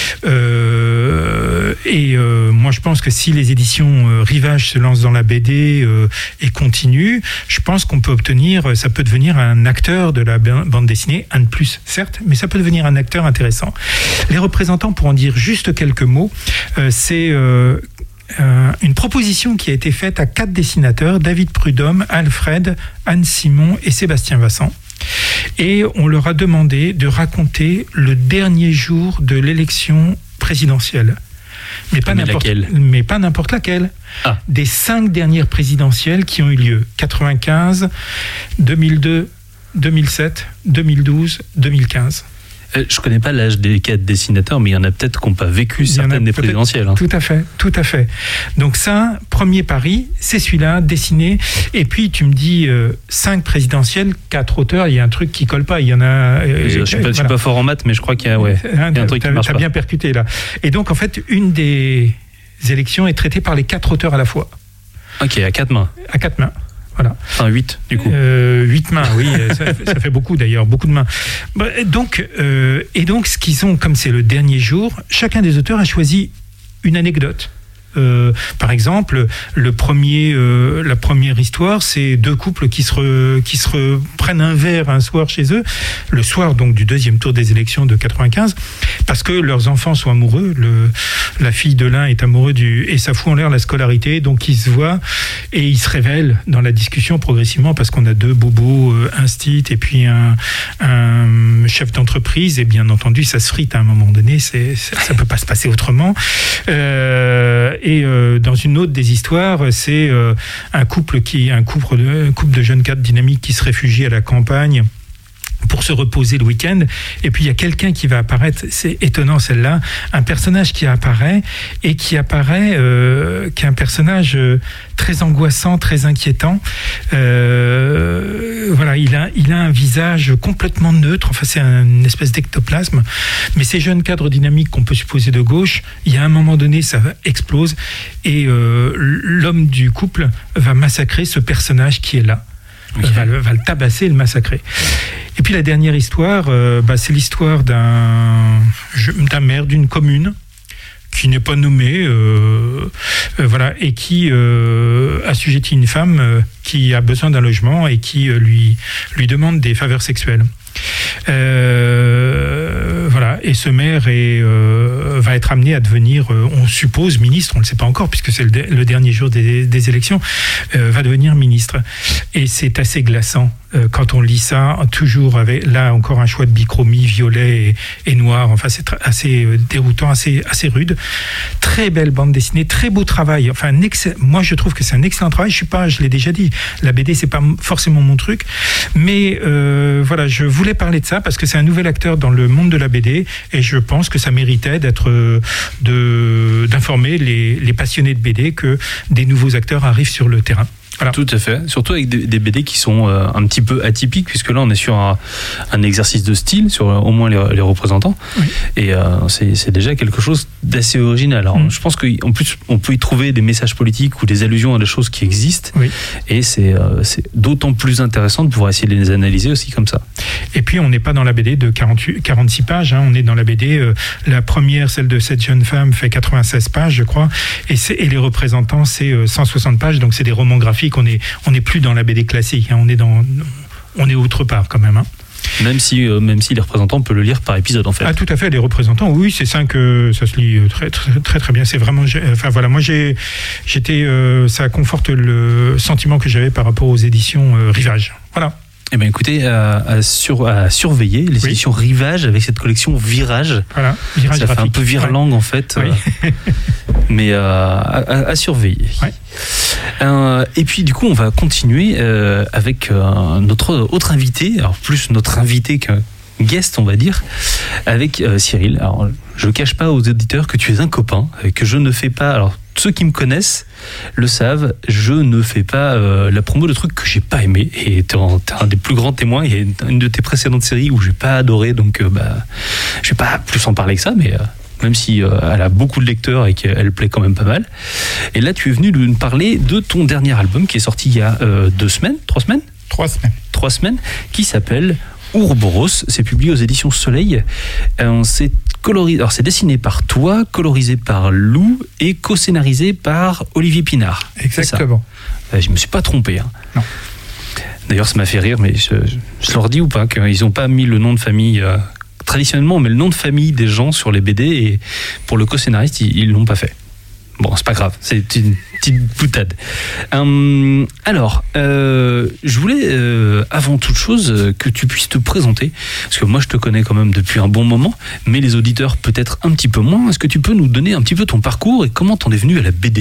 Euh, et euh, moi je pense que si les éditions euh, Rivage se lancent dans la B D euh, et continuent, je pense qu'on peut obtenir, ça peut devenir un acteur de la bande dessinée, un de plus certes, mais ça peut devenir un acteur intéressant. Les Représentants, pour en dire juste quelques mots, euh, c'est euh, euh, une proposition qui a été faite à quatre dessinateurs, David Prudhomme, Alfred, Anne Simon et Sébastien Vassan. Et on leur a demandé de raconter le dernier jour de l'élection présidentielle. Mais pas, mais n'importe, laquelle mais pas n'importe laquelle. Ah. Des cinq dernières présidentielles qui ont eu lieu. quatre-vingt-quinze, deux mille deux, deux mille sept, deux mille douze, deux mille quinze. Euh, je ne connais pas l'âge des quatre dessinateurs, mais il y en a peut-être qui n'ont pas vécu certaines des présidentielles. Hein. Tout à fait, tout à fait. Donc ça, premier pari, c'est celui-là, dessiné. Et puis tu me dis euh, cinq présidentielles, quatre auteurs, il y a un truc qui colle pas. Il y en a. Euh, je ne suis, voilà. suis pas fort en maths, mais je crois qu'il y a, ouais, hein, il y a un truc qui marche pas. Tu as bien percuté là. Et donc en fait, une des élections est traitée par les quatre auteurs à la fois. Ok, à quatre mains. À quatre mains. Voilà. Enfin, huit, du coup. Euh, huit mains, oui, ça, ça fait beaucoup d'ailleurs, beaucoup de mains. Donc, euh, et donc, ce qu'ils ont, comme c'est le dernier jour, chacun des auteurs a choisi une anecdote. Euh, par exemple, le premier, euh, la première histoire, c'est deux couples qui se, re, qui se re, prennent un verre un soir chez eux, le soir donc du deuxième tour des élections de quatre-vingt-quinze, parce que leurs enfants sont amoureux. Le, la fille de l'un est amoureuse du et ça fout en l'air la scolarité, donc ils se voient et ils se révèlent dans la discussion progressivement parce qu'on a deux bobos euh, instit et puis un, un chef d'entreprise et bien entendu ça se frite à un moment donné. C'est, ça, ça peut pas se passer autrement. Euh, Et euh, dans une autre des histoires, c'est euh, un couple qui, un couple de, un couple de jeunes cadres dynamiques qui se réfugient à la campagne pour se reposer le week-end. Et puis il y a quelqu'un qui va apparaître, c'est étonnant celle-là, un personnage qui apparaît et qui apparaît, euh, qui est un personnage euh, très angoissant, très inquiétant. Euh, voilà, il a, il a un visage complètement neutre. Enfin, c'est une espèce d'ectoplasme. Mais ces jeunes cadres dynamiques qu'on peut supposer de gauche, il y a un moment donné, ça explose et euh, l'homme du couple va massacrer ce personnage qui est là. Okay. Va, le, va le tabasser et le massacrer. Et puis la dernière histoire, euh, bah, c'est l'histoire d'un, d'un maire d'une commune qui n'est pas nommé, euh, euh, voilà, et qui euh, assujettit une femme euh, qui a besoin d'un logement et qui euh, lui, lui demande des faveurs sexuelles. Euh, voilà, Voilà. Et ce maire est, euh, va être amené à devenir, euh, on suppose, ministre, on ne le sait pas encore, puisque c'est le, de- le dernier jour des, des élections, euh, va devenir ministre. Et c'est assez glaçant. Euh, quand on lit ça, toujours avec, là encore un choix de bichromie, violet et, et noir, enfin c'est tr- assez euh, déroutant, assez, assez rude. Très belle bande dessinée, très beau travail. Enfin, un excell- moi je trouve que c'est un excellent travail. Je suis pas, je l'ai déjà dit, la B D c'est pas m- forcément mon truc, mais euh, voilà, je voulais parler de ça parce que c'est un nouvel acteur dans le monde de la B D et je pense que ça méritait d'être, euh, de, d'informer les, les passionnés de B D que des nouveaux acteurs arrivent sur le terrain. Voilà. Tout à fait, surtout avec des, des B D qui sont euh, un petit peu atypiques, puisque là on est sur un, un exercice de style, sur euh, au moins les, les représentants, Oui. et euh, c'est, c'est déjà quelque chose d'assez original. Alors Mm. je pense qu'en plus on peut y trouver des messages politiques ou des allusions à des choses qui existent, Oui. et c'est, euh, c'est d'autant plus intéressant de pouvoir essayer de les analyser aussi comme ça. Et puis on n'est pas dans la B D de quarante-huit, quarante-six pages, hein, on est dans la B D, euh, la première, celle de cette jeune femme, fait quatre-vingt-seize pages, je crois, et, c'est, et les représentants, c'est euh, cent soixante pages, donc c'est des romans graphiques, on est, on n'est plus dans la B D classique, hein, on est dans, on est autre part quand même. Hein. Même si, euh, même si les représentants, on peut le lire par épisode en fait. Ah tout à fait, les représentants, oui, c'est ça que ça se lit euh, très très très, très bien. C'est vraiment, j'ai- enfin voilà, moi j'ai, j'étais, euh, ça conforte le sentiment que j'avais par rapport aux éditions euh, Rivage. Voilà. Eh bien écoutez, à, à, sur, à surveiller les Oui. éditions Rivage avec cette collection Virage. Voilà, virage Ça fait un graphique. peu virlangue en fait, Ouais. euh, mais euh, à, à- à surveiller. Ouais. Euh, et puis du coup, on va continuer euh, avec euh, notre autre invité, alors plus notre invité qu'un guest, on va dire, avec euh, Cyril. Alors, je cache pas aux auditeurs que tu es un copain, euh, que je ne fais pas. Alors, ceux qui me connaissent le savent, je ne fais pas euh, la promo de trucs que j'ai pas aimé. Et t'es un, t'es un des plus grands témoins. Il y a une, une de tes précédentes séries où j'ai pas adoré, donc euh, bah, je vais pas plus en parler que ça, mais. Euh, même si euh, elle a beaucoup de lecteurs et qu'elle plaît quand même pas mal. Et là, tu es venu nous parler de ton dernier album qui est sorti il y a euh, deux semaines, trois semaines, Trois semaines. trois semaines, qui s'appelle Ouroboros. C'est publié aux éditions Soleil. Euh, c'est colorisé, alors c'est dessiné par toi, colorisé par Lou et co-scénarisé par Olivier Pinard. C'est ça. Exactement. Euh, Je me suis pas trompé. Hein. Non. D'ailleurs, ça m'a fait rire, mais je, je leur dis ou pas qu'ils n'ont pas mis le nom de famille. Euh, traditionnellement, on met le nom de famille des gens sur les B D et pour le co-scénariste, ils, ils l'ont pas fait. Bon, c'est pas grave, c'est une petite boutade. Hum, alors, euh, je voulais, euh, avant toute chose, euh, que tu puisses te présenter, parce que moi, je te connais quand même depuis un bon moment, mais les auditeurs peut-être un petit peu moins. Est-ce que tu peux nous donner un petit peu ton parcours et comment t'en es venu à la B D ?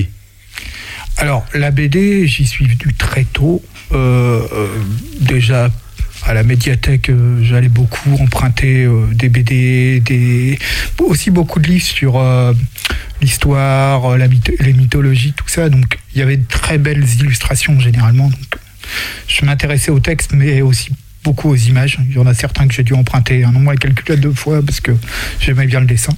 Alors, la B D, j'y suis venu très tôt. Euh, euh, déjà, à la médiathèque, euh, j'allais beaucoup emprunter euh, des B D, des... aussi beaucoup de livres sur euh, l'histoire, euh, la mytho- les mythologies, tout ça. Donc, il y avait de très belles illustrations, généralement. Donc, je m'intéressais au texte, mais aussi beaucoup aux images. Il y en a certains que j'ai dû emprunter un nombre incalculable de fois parce que j'aimais bien le dessin.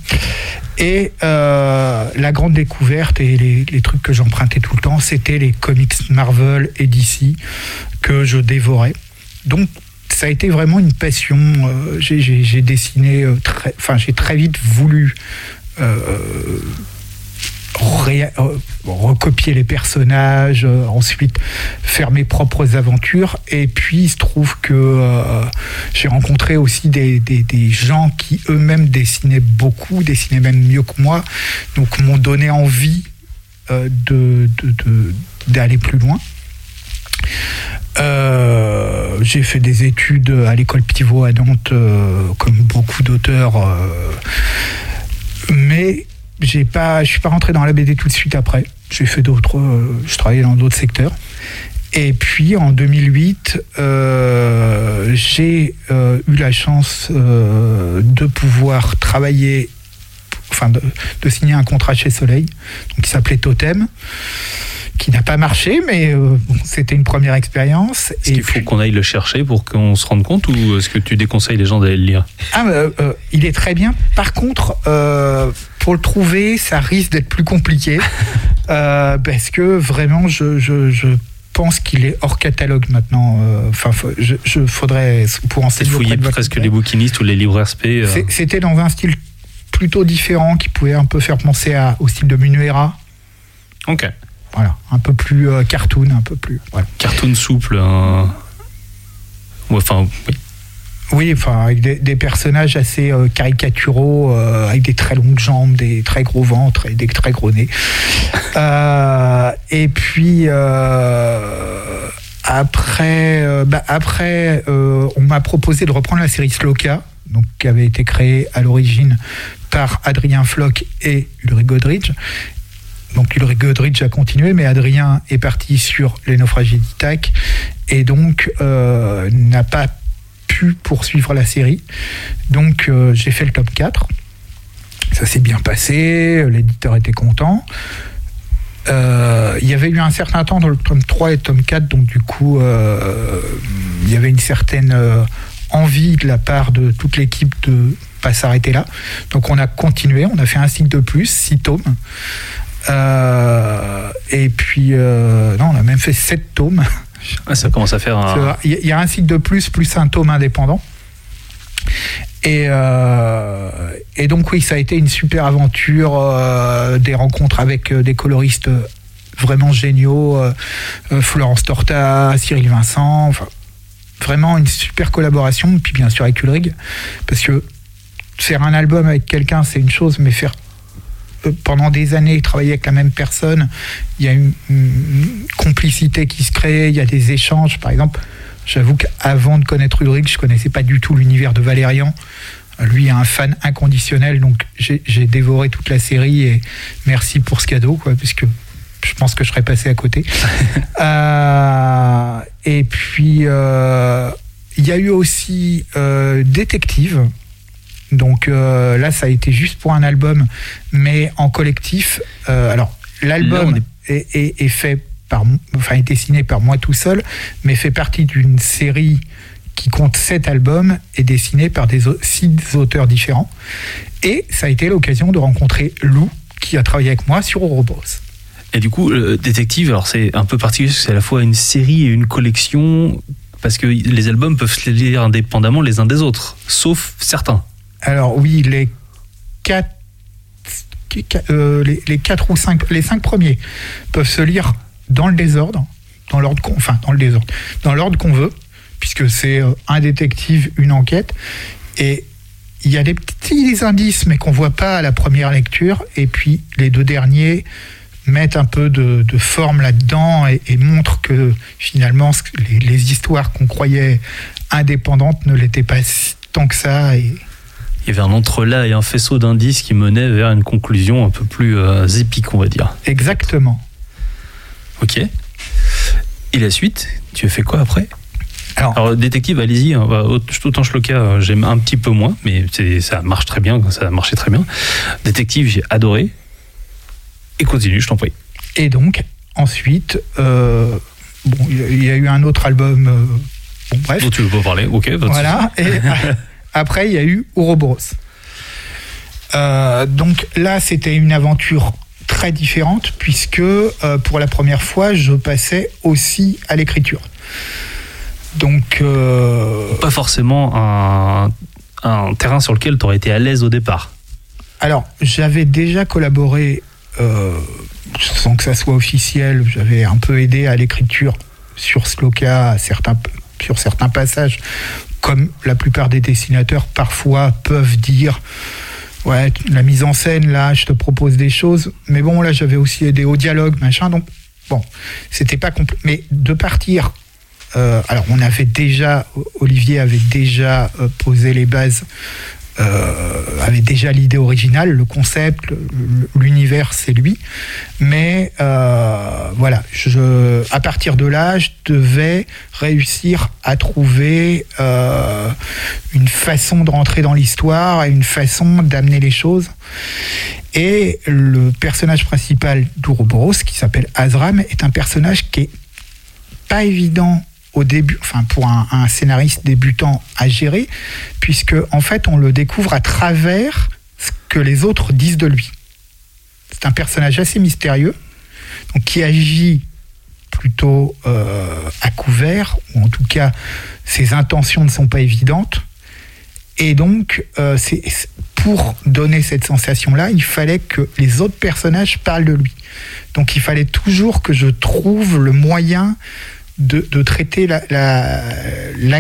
Et euh, la grande découverte et les, les trucs que j'empruntais tout le temps, c'était les comics Marvel et D C que je dévorais. Donc, ça a été vraiment une passion. Euh, j'ai, j'ai, j'ai dessiné euh, très, enfin, j'ai très vite voulu euh, ré, euh, recopier les personnages, euh, ensuite faire mes propres aventures. Et puis, il se trouve que euh, j'ai rencontré aussi des, des, des gens qui eux-mêmes dessinaient beaucoup, dessinaient même mieux que moi, donc m'ont donné envie euh, de, de, de, d'aller plus loin. Euh, j'ai fait des études à l'école Pivot à Nantes, euh, comme beaucoup d'auteurs, euh, mais j'ai pas, je suis pas rentré dans la B D tout de suite après. J'ai fait d'autres, euh, je travaillais dans d'autres secteurs. Et puis en deux mille huit, euh, j'ai euh, eu la chance euh, de pouvoir travailler, enfin de, de signer un contrat chez Soleil, donc qui s'appelait Totem, qui n'a pas marché, mais euh, bon, c'était une première expérience. Est-ce qu'il faut qu'on aille le chercher pour qu'on se rende compte, ou est-ce que tu déconseilles les gens d'aller le lire ? Ah, euh, euh, il est très bien. Par contre, euh, pour le trouver, ça risque d'être plus compliqué, euh, parce que vraiment, je, je, je pense qu'il est hors catalogue maintenant. Enfin, euh, je, je faudrait pour en C'est fouiller presque les bouquinistes ou les libraires spé. Euh... C'était dans un style plutôt différent, qui pouvait un peu faire penser à, au style de Munuera. Ok. Voilà, un peu plus euh, cartoon, un peu plus. Voilà. Cartoon souple. Un... Ouais, enfin, oui. Oui, enfin, avec des, des personnages assez euh, caricaturaux, euh, avec des très longues jambes, des très gros ventres et des très gros nez. euh, et puis, euh, après, euh, bah, après euh, on m'a proposé de reprendre la série Sloka, donc, qui avait été créée à l'origine par Adrien Floch et Ulrich Godrich. Donc Ulrich Godrich a continué, mais Adrien est parti sur Les Naufragés d'Ithaque et donc euh, n'a pas pu poursuivre la série. Donc euh, j'ai fait le tome quatre. Ça s'est bien passé, l'éditeur était content. Euh, il y avait eu un certain temps dans le tome trois et le tome quatre, donc du coup euh, il y avait une certaine euh, envie de la part de toute l'équipe de pas s'arrêter là. Donc on a continué, on a fait un cycle de plus, six tomes. Euh, et puis euh, non, on a même fait sept tomes. Ah, ça commence à faire un... Il y a un cycle de plus, plus un tome indépendant. Et, euh, et donc oui, ça a été une super aventure, euh, des rencontres avec euh, des coloristes vraiment géniaux, euh, euh, Florence Torta, Cyril Vincent, enfin, vraiment une super collaboration. Et puis bien sûr avec Ulrich, parce que faire un album avec quelqu'un c'est une chose, mais faire pendant des années travailler avec la même personne, il y a une, une complicité qui se crée, il y a des échanges. Par exemple, j'avoue qu'avant de connaître Ulrich, je connaissais pas du tout l'univers de Valérian. Lui est un fan inconditionnel, donc j'ai, j'ai dévoré toute la série et merci pour ce cadeau, quoi, puisque je pense que je serais passé à côté. euh, et puis euh, il y a eu aussi euh, Détective. Donc euh, là, ça a été juste pour un album, mais en collectif. Euh, alors, l'album est... Est, est, est fait par, enfin, est dessiné par moi tout seul, mais fait partie d'une série qui compte sept albums et dessiné par des six auteurs différents. Et ça a été l'occasion de rencontrer Lou, qui a travaillé avec moi sur Ouroboros. Et du coup, le Détective, alors c'est un peu particulier, parce que c'est à la fois une série et une collection, parce que les albums peuvent se lire indépendamment les uns des autres, sauf certains. Alors oui, les quatre, euh, les, les quatre ou cinq, les cinq premiers peuvent se lire dans le désordre, dans l'ordre qu'on, enfin dans le désordre, dans l'ordre qu'on veut, puisque c'est euh, un détective, une enquête, et il y a des petits indices, mais qu'on voit pas à la première lecture, et puis les deux derniers mettent un peu de, de forme là-dedans et, et montrent que finalement les, les histoires qu'on croyait indépendantes ne l'étaient pas tant que ça. Et il y avait un entrelac et un faisceau d'indices qui menait vers une conclusion un peu plus euh, épique, on va dire. Exactement. Ok. Et la suite, tu as fait quoi après ? Alors, Alors Détective, allez-y. Autant Shloka, j'aime un petit peu moins, mais c'est, ça marche très bien, ça a marché très bien. Détective, j'ai adoré. Et continue, je t'en prie. Et donc, ensuite, euh, bon, il y a eu un autre album. Euh, bon, bref. Dont tu veux pas parler, ok. Voilà. Et après, il y a eu Ouroboros. Euh, donc là, c'était une aventure très différente, puisque euh, pour la première fois, je passais aussi à l'écriture. Donc. Euh, pas forcément un, un terrain sur lequel tu aurais été à l'aise au départ. Alors, j'avais déjà collaboré. Euh, sans que ça soit officiel, j'avais un peu aidé à l'écriture sur Sloka, certains, sur certains passages, comme la plupart des dessinateurs parfois peuvent dire ouais, la mise en scène, là, je te propose des choses, mais bon, là, j'avais aussi aidé au dialogue, machin, donc, bon, c'était pas compl- mais de partir, euh, alors, on avait déjà, Olivier avait déjà euh, posé les bases, Euh, avait déjà l'idée originale, le concept, le, l'univers, c'est lui. Mais euh, voilà, je, à partir de là, je devais réussir à trouver euh, une façon de rentrer dans l'histoire et une façon d'amener les choses. Et le personnage principal d'Ouroboros, qui s'appelle Azram, est un personnage qui est pas évident au début, enfin pour un, un scénariste débutant à gérer, puisque en fait on le découvre à travers ce que les autres disent de lui. C'est un personnage assez mystérieux, donc qui agit plutôt euh, à couvert, ou en tout cas ses intentions ne sont pas évidentes, et donc euh, c'est, pour donner cette sensation-là, il fallait que les autres personnages parlent de lui. Donc il fallait toujours que je trouve le moyen De, de traiter la, la, l'axe,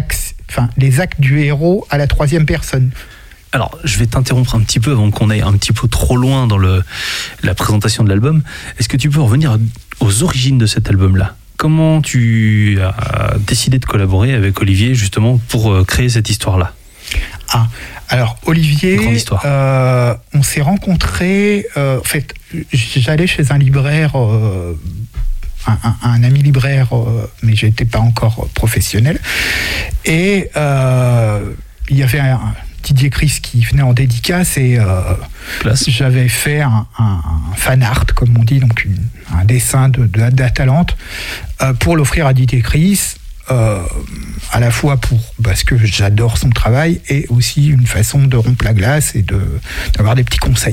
enfin, les actes du héros à la troisième personne. Alors, je vais t'interrompre un petit peu avant qu'on aille un petit peu trop loin dans le, la présentation de l'album. Est-ce que tu peux revenir aux origines de cet album-là ? Comment tu as décidé de collaborer avec Olivier justement pour créer cette histoire-là ? Ah, alors Olivier, Grande histoire. Euh, on s'est rencontrés. Euh, en fait, j'allais chez un libraire, euh, un, un, un ami libraire, euh, mais j'étais pas encore professionnel. Et euh, il y avait un Didier Chris qui venait en dédicace et euh, j'avais fait un, un, un fan art, comme on dit, donc une, un dessin de, de d'Atalante euh, pour l'offrir à Didier Chris, euh, à la fois pour parce que j'adore son travail et aussi une façon de rompre la glace et de d'avoir des petits conseils.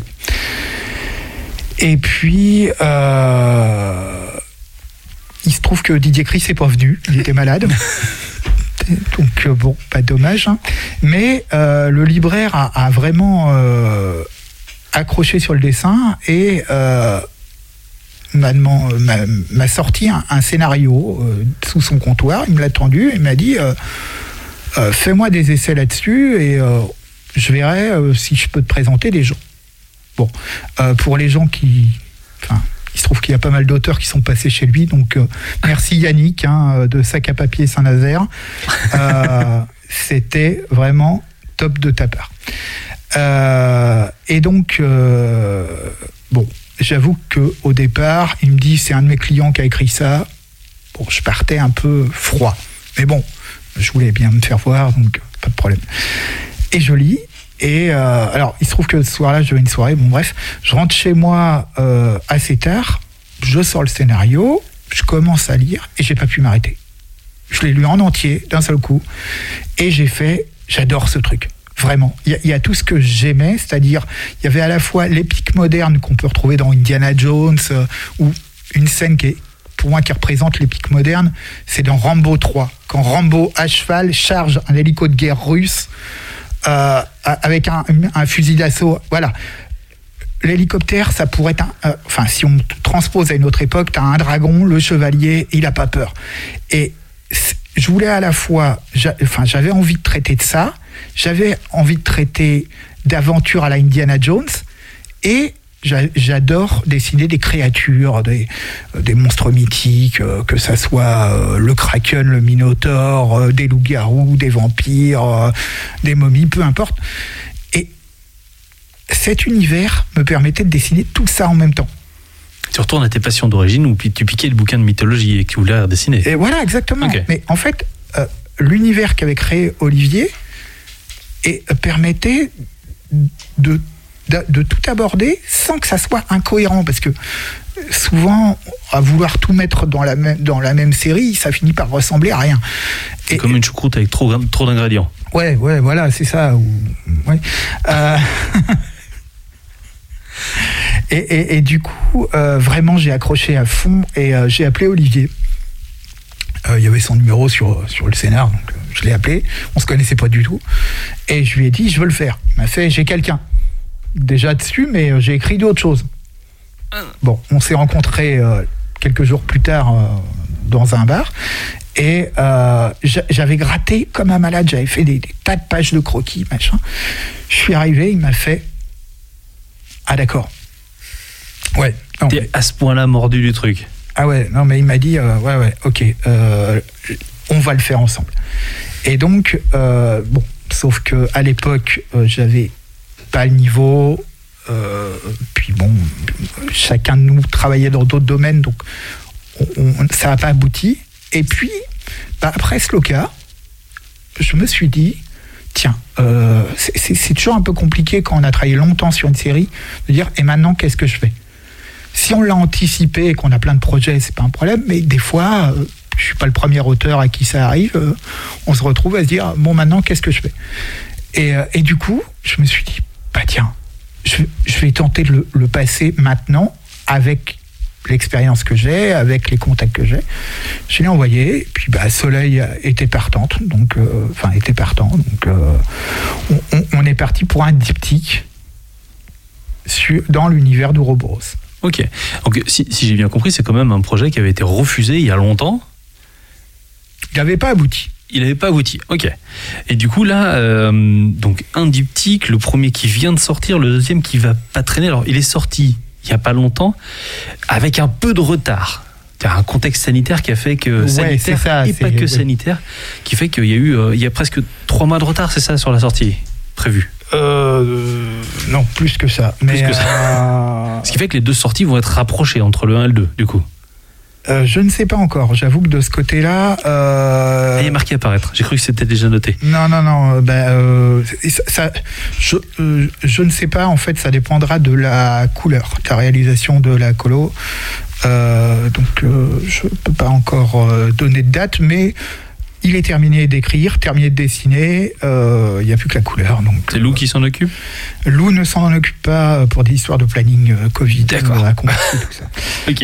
Et puis euh, il se trouve que Didier Chris n'est pas venu, il était malade. Donc bon, pas dommage, hein. Mais euh, le libraire a, a vraiment euh, accroché sur le dessin et euh, m'a, m'a, m'a sorti un, un scénario euh, sous son comptoir. Il me l'a tendu et il m'a dit euh, euh, fais-moi des essais là-dessus et euh, je verrai euh, si je peux te présenter des gens. Bon, euh, pour les gens qui, enfin. Il se trouve qu'il y a pas mal d'auteurs qui sont passés chez lui, donc euh, merci Yannick hein, de Sac à Papier Saint-Nazaire. Euh, c'était vraiment top de ta part. Euh, et donc, euh, bon, j'avoue qu'au départ, il me dit c'est un de mes clients qui a écrit ça. Bon, je partais un peu froid, mais bon, je voulais bien me faire voir, donc pas de problème. Et je lis. Et euh, alors, il se trouve que ce soir-là, j'avais une soirée, bon bref, je rentre chez moi euh, assez tard, je sors le scénario, je commence à lire et j'ai pas pu m'arrêter. Je l'ai lu en entier, d'un seul coup, et j'ai fait, j'adore ce truc, vraiment. Il y, y a tout ce que j'aimais, c'est-à-dire, il y avait à la fois l'épique moderne qu'on peut retrouver dans Indiana Jones, euh, ou une scène qui est, pour moi, qui représente l'épique moderne, c'est dans Rambo trois, quand Rambo, à cheval, charge un hélico de guerre russe, Euh, avec un, un fusil d'assaut, voilà. L'hélicoptère, ça pourrait être un, euh, enfin, si on transpose à une autre époque, t'as un dragon, le chevalier, il a pas peur. Et je voulais à la fois, j'a, enfin, j'avais envie de traiter de ça, j'avais envie de traiter d'aventure à la Indiana Jones, et j'adore dessiner des créatures, des, des monstres mythiques, euh, que ça soit euh, le Kraken, le Minotaure, euh, des loups-garous, des vampires, euh, des momies, peu importe. Et cet univers me permettait de dessiner tout ça en même temps. Tu retournes à tes passions d'origine où tu piquais le bouquin de mythologie et que tu voulais redessiner. Et voilà, exactement. Okay. Mais en fait, euh, l'univers qu'avait créé Olivier et, euh, permettait de De, de tout aborder sans que ça soit incohérent, parce que souvent à vouloir tout mettre dans la même, dans la même série, ça finit par ressembler à rien. C'est et, comme une choucroute avec trop, trop d'ingrédients. Ouais, ouais, voilà, c'est ça. Ou, ouais. euh... et, et, et du coup, euh, vraiment, j'ai accroché à fond et euh, j'ai appelé Olivier. Euh, il y avait son numéro sur, sur le scénar, donc euh, je l'ai appelé. On se connaissait pas du tout. Et je lui ai dit, je veux le faire. Il m'a fait, j'ai quelqu'un déjà dessus, mais euh, j'ai écrit d'autres choses. Bon, on s'est rencontrés euh, quelques jours plus tard euh, dans un bar et euh, j'avais gratté comme un malade, j'avais fait des, des tas de pages de croquis, machin. Je suis arrivé, il m'a fait ah d'accord. Ouais. Non, T'es mais... à ce point-là mordu du truc. Ah ouais, non mais il m'a dit euh, ouais ouais, ok, euh, on va le faire ensemble. Et donc euh, bon, sauf que à l'époque euh, j'avais pas le niveau, euh, puis bon, chacun de nous travaillait dans d'autres domaines, donc on, on, ça n'a pas abouti. Et puis, bah, après ce loca, je me suis dit, tiens, euh, c'est, c'est, c'est toujours un peu compliqué quand on a travaillé longtemps sur une série, de dire, et maintenant, qu'est-ce que je fais ? Si on l'a anticipé et qu'on a plein de projets, c'est pas un problème, mais des fois, euh, je suis pas le premier auteur à qui ça arrive, euh, on se retrouve à se dire, bon, maintenant, qu'est-ce que je fais ? et, euh, et du coup, je me suis dit, bah tiens, je, je vais tenter de le, le passer maintenant avec l'expérience que j'ai, avec les contacts que j'ai. Je l'ai envoyé, et puis bah, Soleil était partante, donc euh, enfin était partant, donc euh, on, on, on est parti pour un diptyque sur, dans l'univers d'Ouroboros. Ok, donc si, si j'ai bien compris, c'est quand même un projet qui avait été refusé il y a longtemps. Il n'avait pas abouti. Il n'avait pas abouti, ok. Et du coup là, euh, donc un diptyque, le premier qui vient de sortir, le deuxième qui va pas traîner. Alors il est sorti il y a pas longtemps, avec un peu de retard. Il y a un contexte sanitaire qui a fait que Ouais, sanitaire c'est ça, et c'est- pas que ouais. sanitaire, qui fait qu'il y a eu, euh, il y a presque trois mois de retard, c'est ça, sur la sortie prévue. Euh, non, plus que ça. Mais, que euh, Ce qui fait que les deux sorties vont être rapprochées entre le un et le deux, du coup. euh, je ne sais pas encore. J'avoue que de ce côté-là. euh, Ah, il est marqué apparaître. J'ai cru que c'était déjà noté. Non, non, non. euh, Ben, euh, ça, ça- je, euh, je ne sais pas. En fait, ça dépendra de la couleur, de la réalisation de la colo. Euh, donc, euh, je ne peux pas encore euh, donner de date, mais il est terminé d'écrire, terminé de dessiner. euh, Il n'y a plus que la couleur. Donc, C'est Lou qui s'en occupe. Lou ne s'en occupe pas pour des histoires de planning euh, Covid. D'accord. euh, à compliquer, tout ça. Ok.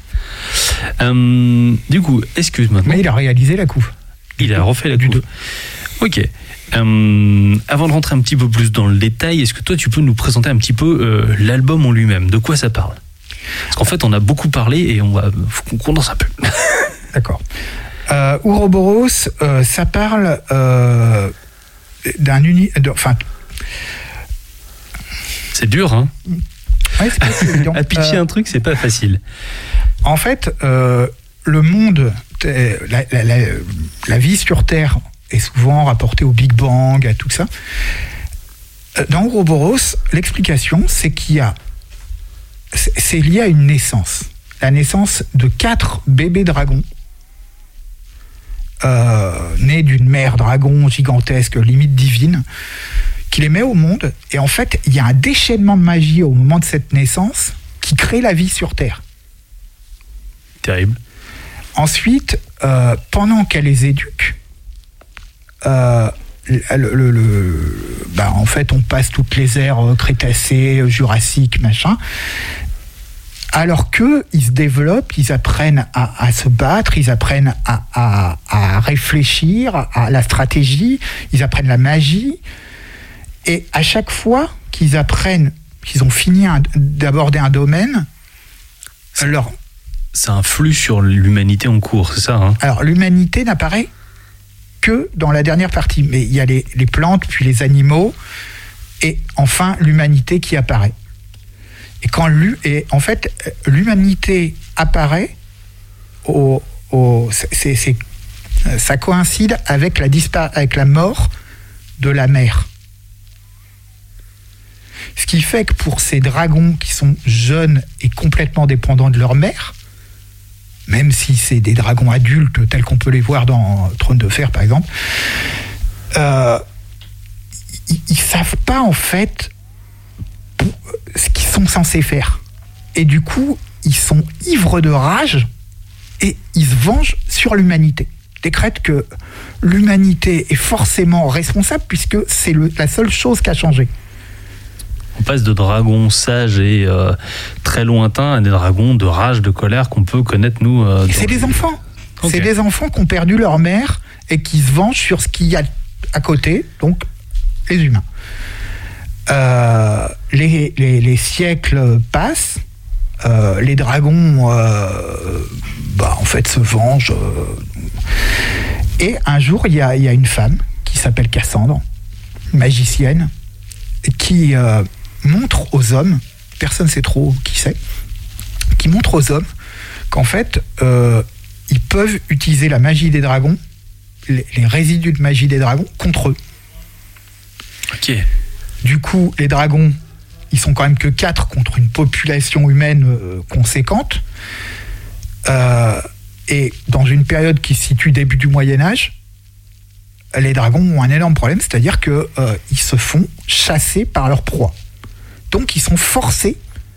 Euh, du coup, excuse maintenant. Mais il a réalisé la couve. Il a refait la Du couve. deux. Ok. Euh, avant de rentrer un petit peu plus dans le détail, est-ce que toi tu peux nous présenter un petit peu euh, l'album en lui-même? De quoi ça parle? Parce qu'en fait, on a beaucoup parlé et on va faut qu'on condense un peu. D'accord. Euh, Ouroboros, euh, ça parle euh, d'un uni... de- Enfin, C'est dur, hein? ouais, c'est pas si évident. À pitcher Euh, un truc, c'est pas facile. En fait, euh, le monde, euh, la, la- la- la vie sur Terre est souvent rapportée au Big Bang, à tout ça. Euh, Dans Ouroboros, l'explication, c'est qu'il y a... c'est- C'est lié à une naissance. La naissance de quatre bébés dragons euh, nés d'une mère dragon gigantesque, limite divine, qui les met au monde. Et en fait, il y a un déchaînement de magie au moment de cette naissance qui crée la vie sur Terre. Terrible. Ensuite, euh, pendant qu'elle les éduque, euh, le, le- le- bah, en fait, on passe toutes les ères euh, crétacées, jurassiques, machin. Alors qu'eux, ils se développent, ils apprennent à, à se battre, ils apprennent à, à- à réfléchir à la stratégie, ils apprennent la magie. Et à chaque fois qu'ils apprennent, qu'ils ont fini un- d'aborder un domaine, leur, Ça influe sur l'humanité en cours, c'est ça, hein? alors l'humanité n'apparaît que dans la dernière partie. Mais il y a les, les plantes, puis les animaux, et enfin l'humanité qui apparaît. Et, quand l'hu- et en fait, l'humanité apparaît, au, au- c'est, c'est- ça coïncide avec la, dispa- avec la mort de la mère. Ce qui fait que pour ces dragons qui sont jeunes et complètement dépendants de leur mère, même si c'est des dragons adultes tels qu'on peut les voir dans Trône de Fer par exemple, euh, ils, ils savent pas en fait pour- ce qu'ils sont censés faire. Et du coup, ils sont ivres de rage et ils se vengent sur l'humanité. Décrètent que l'humanité est forcément responsable puisque c'est le- la seule chose qui a changé. On passe de dragons sages et euh, très lointains à des dragons de rage, de colère qu'on peut connaître, nous. euh, dans- C'est des enfants. Ok. C'est des enfants qui ont perdu leur mère et qui se vengent sur ce qu'il y a à côté, donc les humains. Euh, les, les- les siècles passent, euh, les dragons, euh, bah, en fait, se vengent. euh. et un jour, il y a, il y a une femme qui s'appelle Cassandre, magicienne, qui euh, montre aux hommes, personne ne sait trop qui c'est, qui montre aux hommes qu'en fait, euh, ils peuvent utiliser la magie des dragons, les, les résidus de magie des dragons, contre eux. Ok. Du coup, les dragons, ils sont quand même que quatre contre une population humaine euh, conséquente. Euh, et dans une période qui se situe début du Moyen-Âge, les dragons ont un énorme problème, c'est-à-dire qu'ils euh, se font chasser par leur proie. Donc, ils sont forcés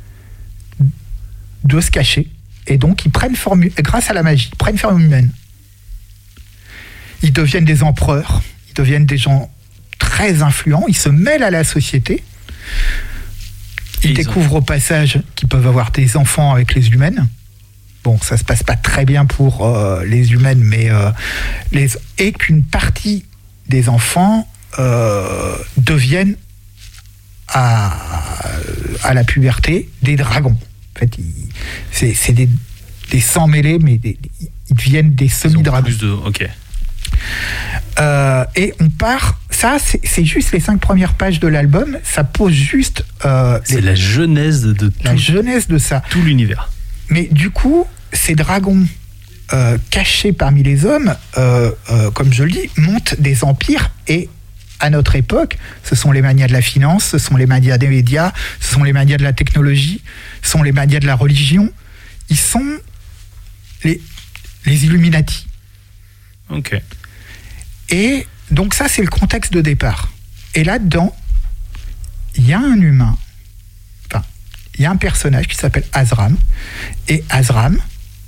de se cacher. Et donc, ils prennent forme, grâce à la magie, ils prennent forme humaine. Ils deviennent des empereurs, ils deviennent des gens très influents, ils se mêlent à la société. Ils Et ils découvrent au passage qu'ils peuvent avoir des enfants avec les humaines. Bon, ça se passe pas très bien pour euh, les humaines, mais euh, les... et qu'une partie des enfants euh, deviennent à, à la puberté des dragons. En fait, ils- c'est, c'est des, des sans mêlés, mais des- ils deviennent des Ils ont semi-dragons. plus de. Ok. Euh, et on part, ça c'est, c'est juste les cinq premières pages de l'album, ça pose juste euh, C'est les- la genèse de tout, la jeunesse de ça. tout l'univers. Mais du coup, ces dragons euh, cachés parmi les hommes, euh, euh, comme je le dis, montent des empires et à notre époque, ce sont les manias de la finance, ce sont les manias des médias, ce sont les manias de la technologie, ce sont les manias de la religion. Ils sont les, les Illuminati. Ok. Et donc ça, c'est le contexte de départ. Et là-dedans, il y a un humain, enfin, il y a un personnage qui s'appelle Azram. Et Azram,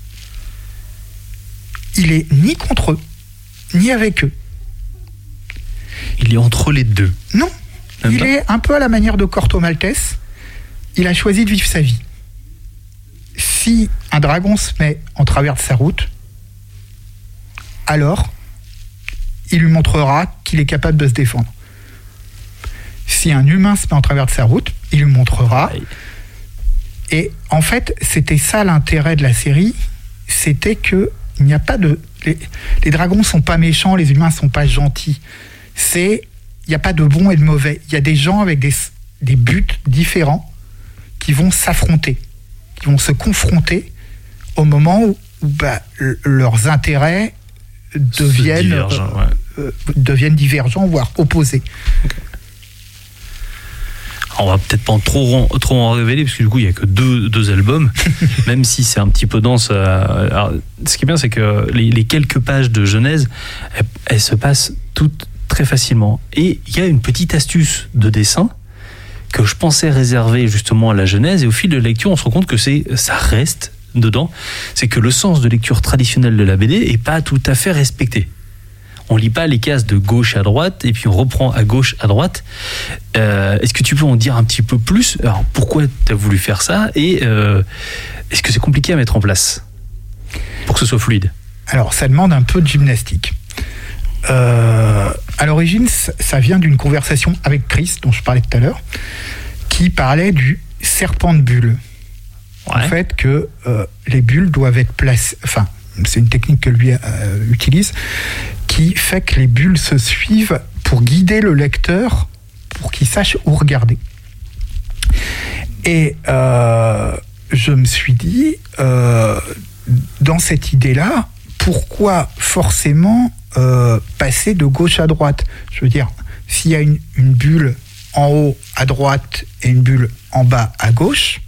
il est ni contre eux, ni avec eux. Il est entre les deux. Non, Même il pas est un peu à la manière de Corto Maltese. Il a choisi de vivre sa vie. Si un dragon se met en travers de sa route, alors il lui montrera qu'il est capable de se défendre. Si un humain se met en travers de sa route, il lui montrera. Aïe. Et en fait, c'était ça l'intérêt de la série, c'était que il n'y a pas de les, les dragons sont pas méchants, les humains sont pas gentils. C'est il n'y a pas de bon et de mauvais. Il y a des gens avec des, des buts différents qui vont s'affronter, qui vont se confronter au moment où, où, bah, l- leurs intérêts deviennent, divergent, euh, ouais. euh, deviennent divergents, voire opposés. On va peut-être pas en trop, trop en révéler, parce que du coup, il n'y a que deux, deux albums, même si c'est un petit peu dense. euh, alors, ce qui est bien, c'est que les, les quelques pages de genèse, elles, elles se passent toutes très facilement. Et il y a une petite astuce de dessin que je pensais réserver justement à la genèse, et au fil de la lecture, on se rend compte que c'est, ça reste dedans. C'est que le sens de lecture traditionnel de la B D est pas tout à fait respecté. On lit pas les cases de gauche à droite et puis on reprend à gauche à droite. Euh, est-ce que tu peux en dire un petit peu plus ? Alors pourquoi tu as voulu faire ça et euh, est-ce que c'est compliqué à mettre en place pour que ce soit fluide ? Alors, ça demande un peu de gymnastique. Euh, à l'origine, ça ça vient d'une conversation avec Chris, dont je parlais tout à l'heure, qui parlait du serpent de bulles. En Ouais. fait, que euh, les bulles doivent être placées. Enfin, c'est une technique que lui euh, utilise, qui fait que les bulles se suivent pour guider le lecteur, pour qu'il sache où regarder. Et euh, je me suis dit, euh, dans cette idée-là, pourquoi forcément euh, passer de gauche à droite ? Je veux dire, s'il y a une, une bulle en haut à droite et une bulle en bas à gauche,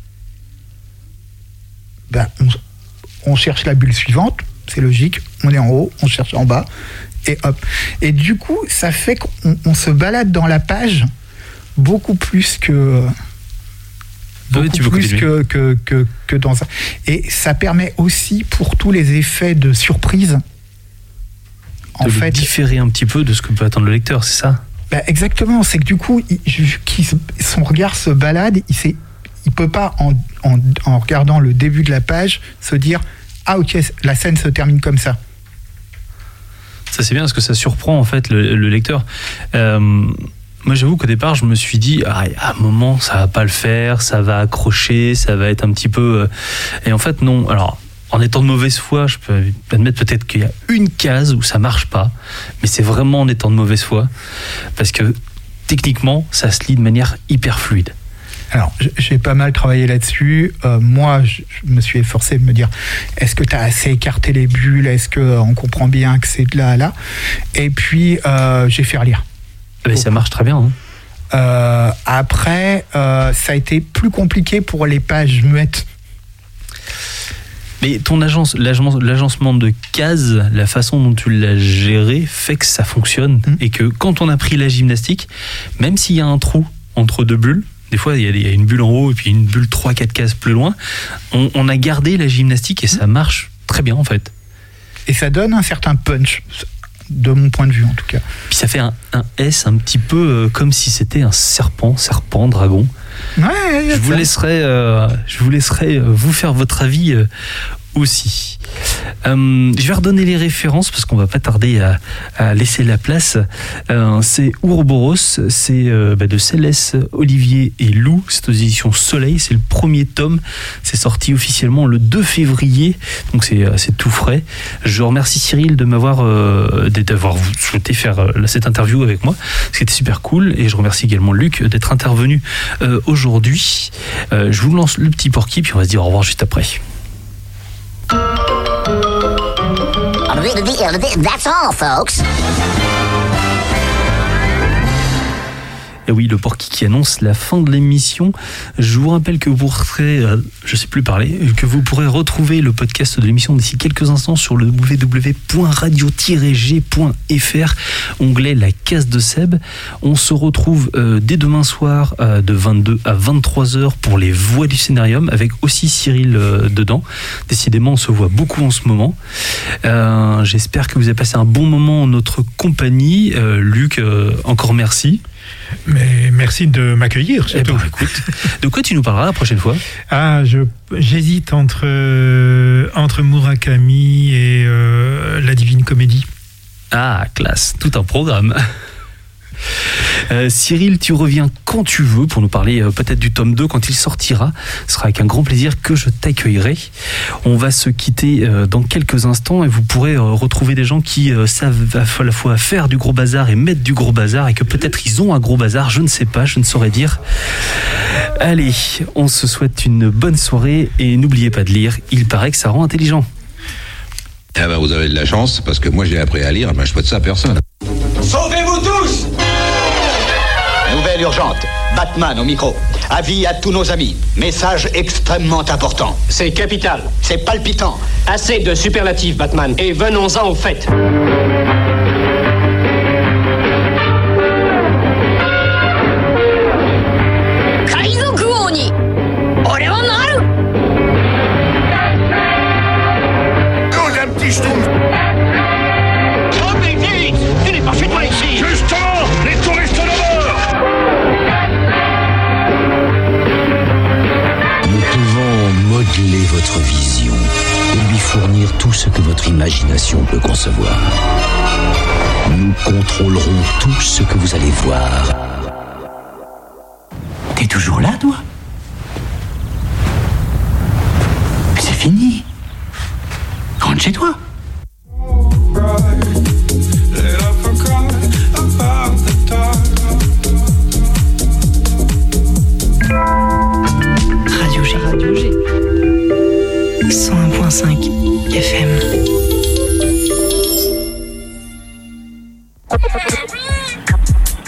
ben, on, on cherche la bulle suivante, c'est logique, on est en haut, on cherche en bas, et hop. Et du coup, ça fait qu'on on se balade dans la page beaucoup plus que... Oui, beaucoup tu peux plus continuer. que, que, que, que dans ça. Et ça permet aussi, pour tous les effets de surprise, en de le fait... différer un petit peu de ce que peut attendre le lecteur, c'est ça ? Bah, exactement, c'est que du coup, il, vu qu'il se- son regard se balade, il ne il peut pas, en, en, en regardant le début de la page, se dire « Ah ok, la scène se termine comme ça ». Ça c'est bien parce que ça surprend en fait le, le lecteur. Euh, moi j'avoue qu'au départ je me suis dit ah, à un moment ça va pas le faire, ça va accrocher, ça va être un petit peu... euh, Et en fait non. Alors en étant de mauvaise foi, je peux admettre peut-être qu'il y a une case où ça marche pas, mais c'est vraiment en étant de mauvaise foi parce que techniquement ça se lit de manière hyper fluide. Alors, j- j'ai pas mal travaillé là-dessus. Euh, moi, je je me suis efforcé de me dire, est-ce que tu as assez écarté les bulles ? Est-ce qu'on comprend bien que c'est de là à là ? Et puis, euh, j'ai fait relire. Mais ça marche très bien. Hein. Euh, après, euh, ça a été plus compliqué pour les pages muettes. Mais ton agence, l'agence- l'agencement de cases, la façon dont tu l'as géré fait que ça fonctionne Mmh. et que quand on a pris la gymnastique, même s'il y a un trou entre deux bulles, des fois il y a, des- il y a une bulle en haut et puis une bulle trois quatre cases plus loin, on, on a gardé la gymnastique et ça marche très bien en fait. Et ça donne un certain punch, de mon point de vue en tout cas. Puis ça fait un, un S un petit peu euh, comme si c'était un serpent, serpent, dragon. Ouais, il y a Je vous ça. laisserai, euh, je vous laisserai euh, vous faire votre avis euh, aussi. Euh, je vais redonner les références parce qu'on va pas tarder à, à laisser la place. Euh, c'est Ouroboros, c'est euh, bah, de Céleste, Olivier et Lou. C'est aux éditions Soleil. C'est le premier tome. C'est sorti officiellement le deux février. Donc c'est, c'est tout frais. Je remercie Cyril de m'avoir euh, d'avoir souhaité faire euh, cette interview avec moi. C'était super cool. Et je remercie également Luc d'être intervenu euh, aujourd'hui. Euh, je vous lance le petit porky puis on va se dire au revoir juste après. That's all, folks. Et oui, le Porky qui annonce la fin de l'émission. Je vous rappelle que vous pourrez, euh, je sais plus parler, que vous pourrez retrouver le podcast de l'émission d'ici quelques instants sur le w w w point radio tiret g point f r, onglet La Case de Seb. On se retrouve euh, dès demain soir euh, de vingt-deux à vingt-trois heures pour les voix du scénarium avec aussi Cyril euh, dedans. Décidément, on se voit beaucoup en ce moment. Euh, j'espère que vous avez passé un bon moment en notre compagnie. Euh, Luc, euh, encore merci. Mais merci de m'accueillir, surtout. Eh ben, écoute, de quoi tu nous parleras la prochaine fois ? Ah, je, j'hésite entre, euh, entre Murakami et euh, la Divine Comédie. Ah, classe, tout un programme. Euh, Cyril, tu reviens quand tu veux pour nous parler euh, peut-être du tome deux quand il sortira. Ce sera avec un grand plaisir que je t'accueillerai. On va se quitter euh, dans quelques instants et vous pourrez euh, retrouver des gens qui euh, savent à la fois faire du gros bazar et mettre du gros bazar et que peut-être ils ont un gros bazar, je ne sais pas, je ne saurais dire. Allez, on se souhaite une bonne soirée et n'oubliez pas de lire, il paraît que ça rend intelligent. Eh ben, vous avez de la chance parce que moi j'ai appris à lire, mais je souhaite ça à personne. Sauvez-vous tous! Nouvelle urgente. Batman au micro. Avis à tous nos amis. Message extrêmement important. C'est capital. C'est palpitant. Assez de superlatifs, Batman. Et venons-en au fait. Oh mais vite! Tu n'es pas chez toi ici! Justement, les touristes d'abord! Nous pouvons modeler votre vision et lui fournir tout ce que votre imagination peut concevoir. Nous contrôlerons tout ce que vous allez voir. T'es toujours là, toi? Mais c'est fini. Rentre chez toi. Radio G. Radio G. cent un virgule cinq F M.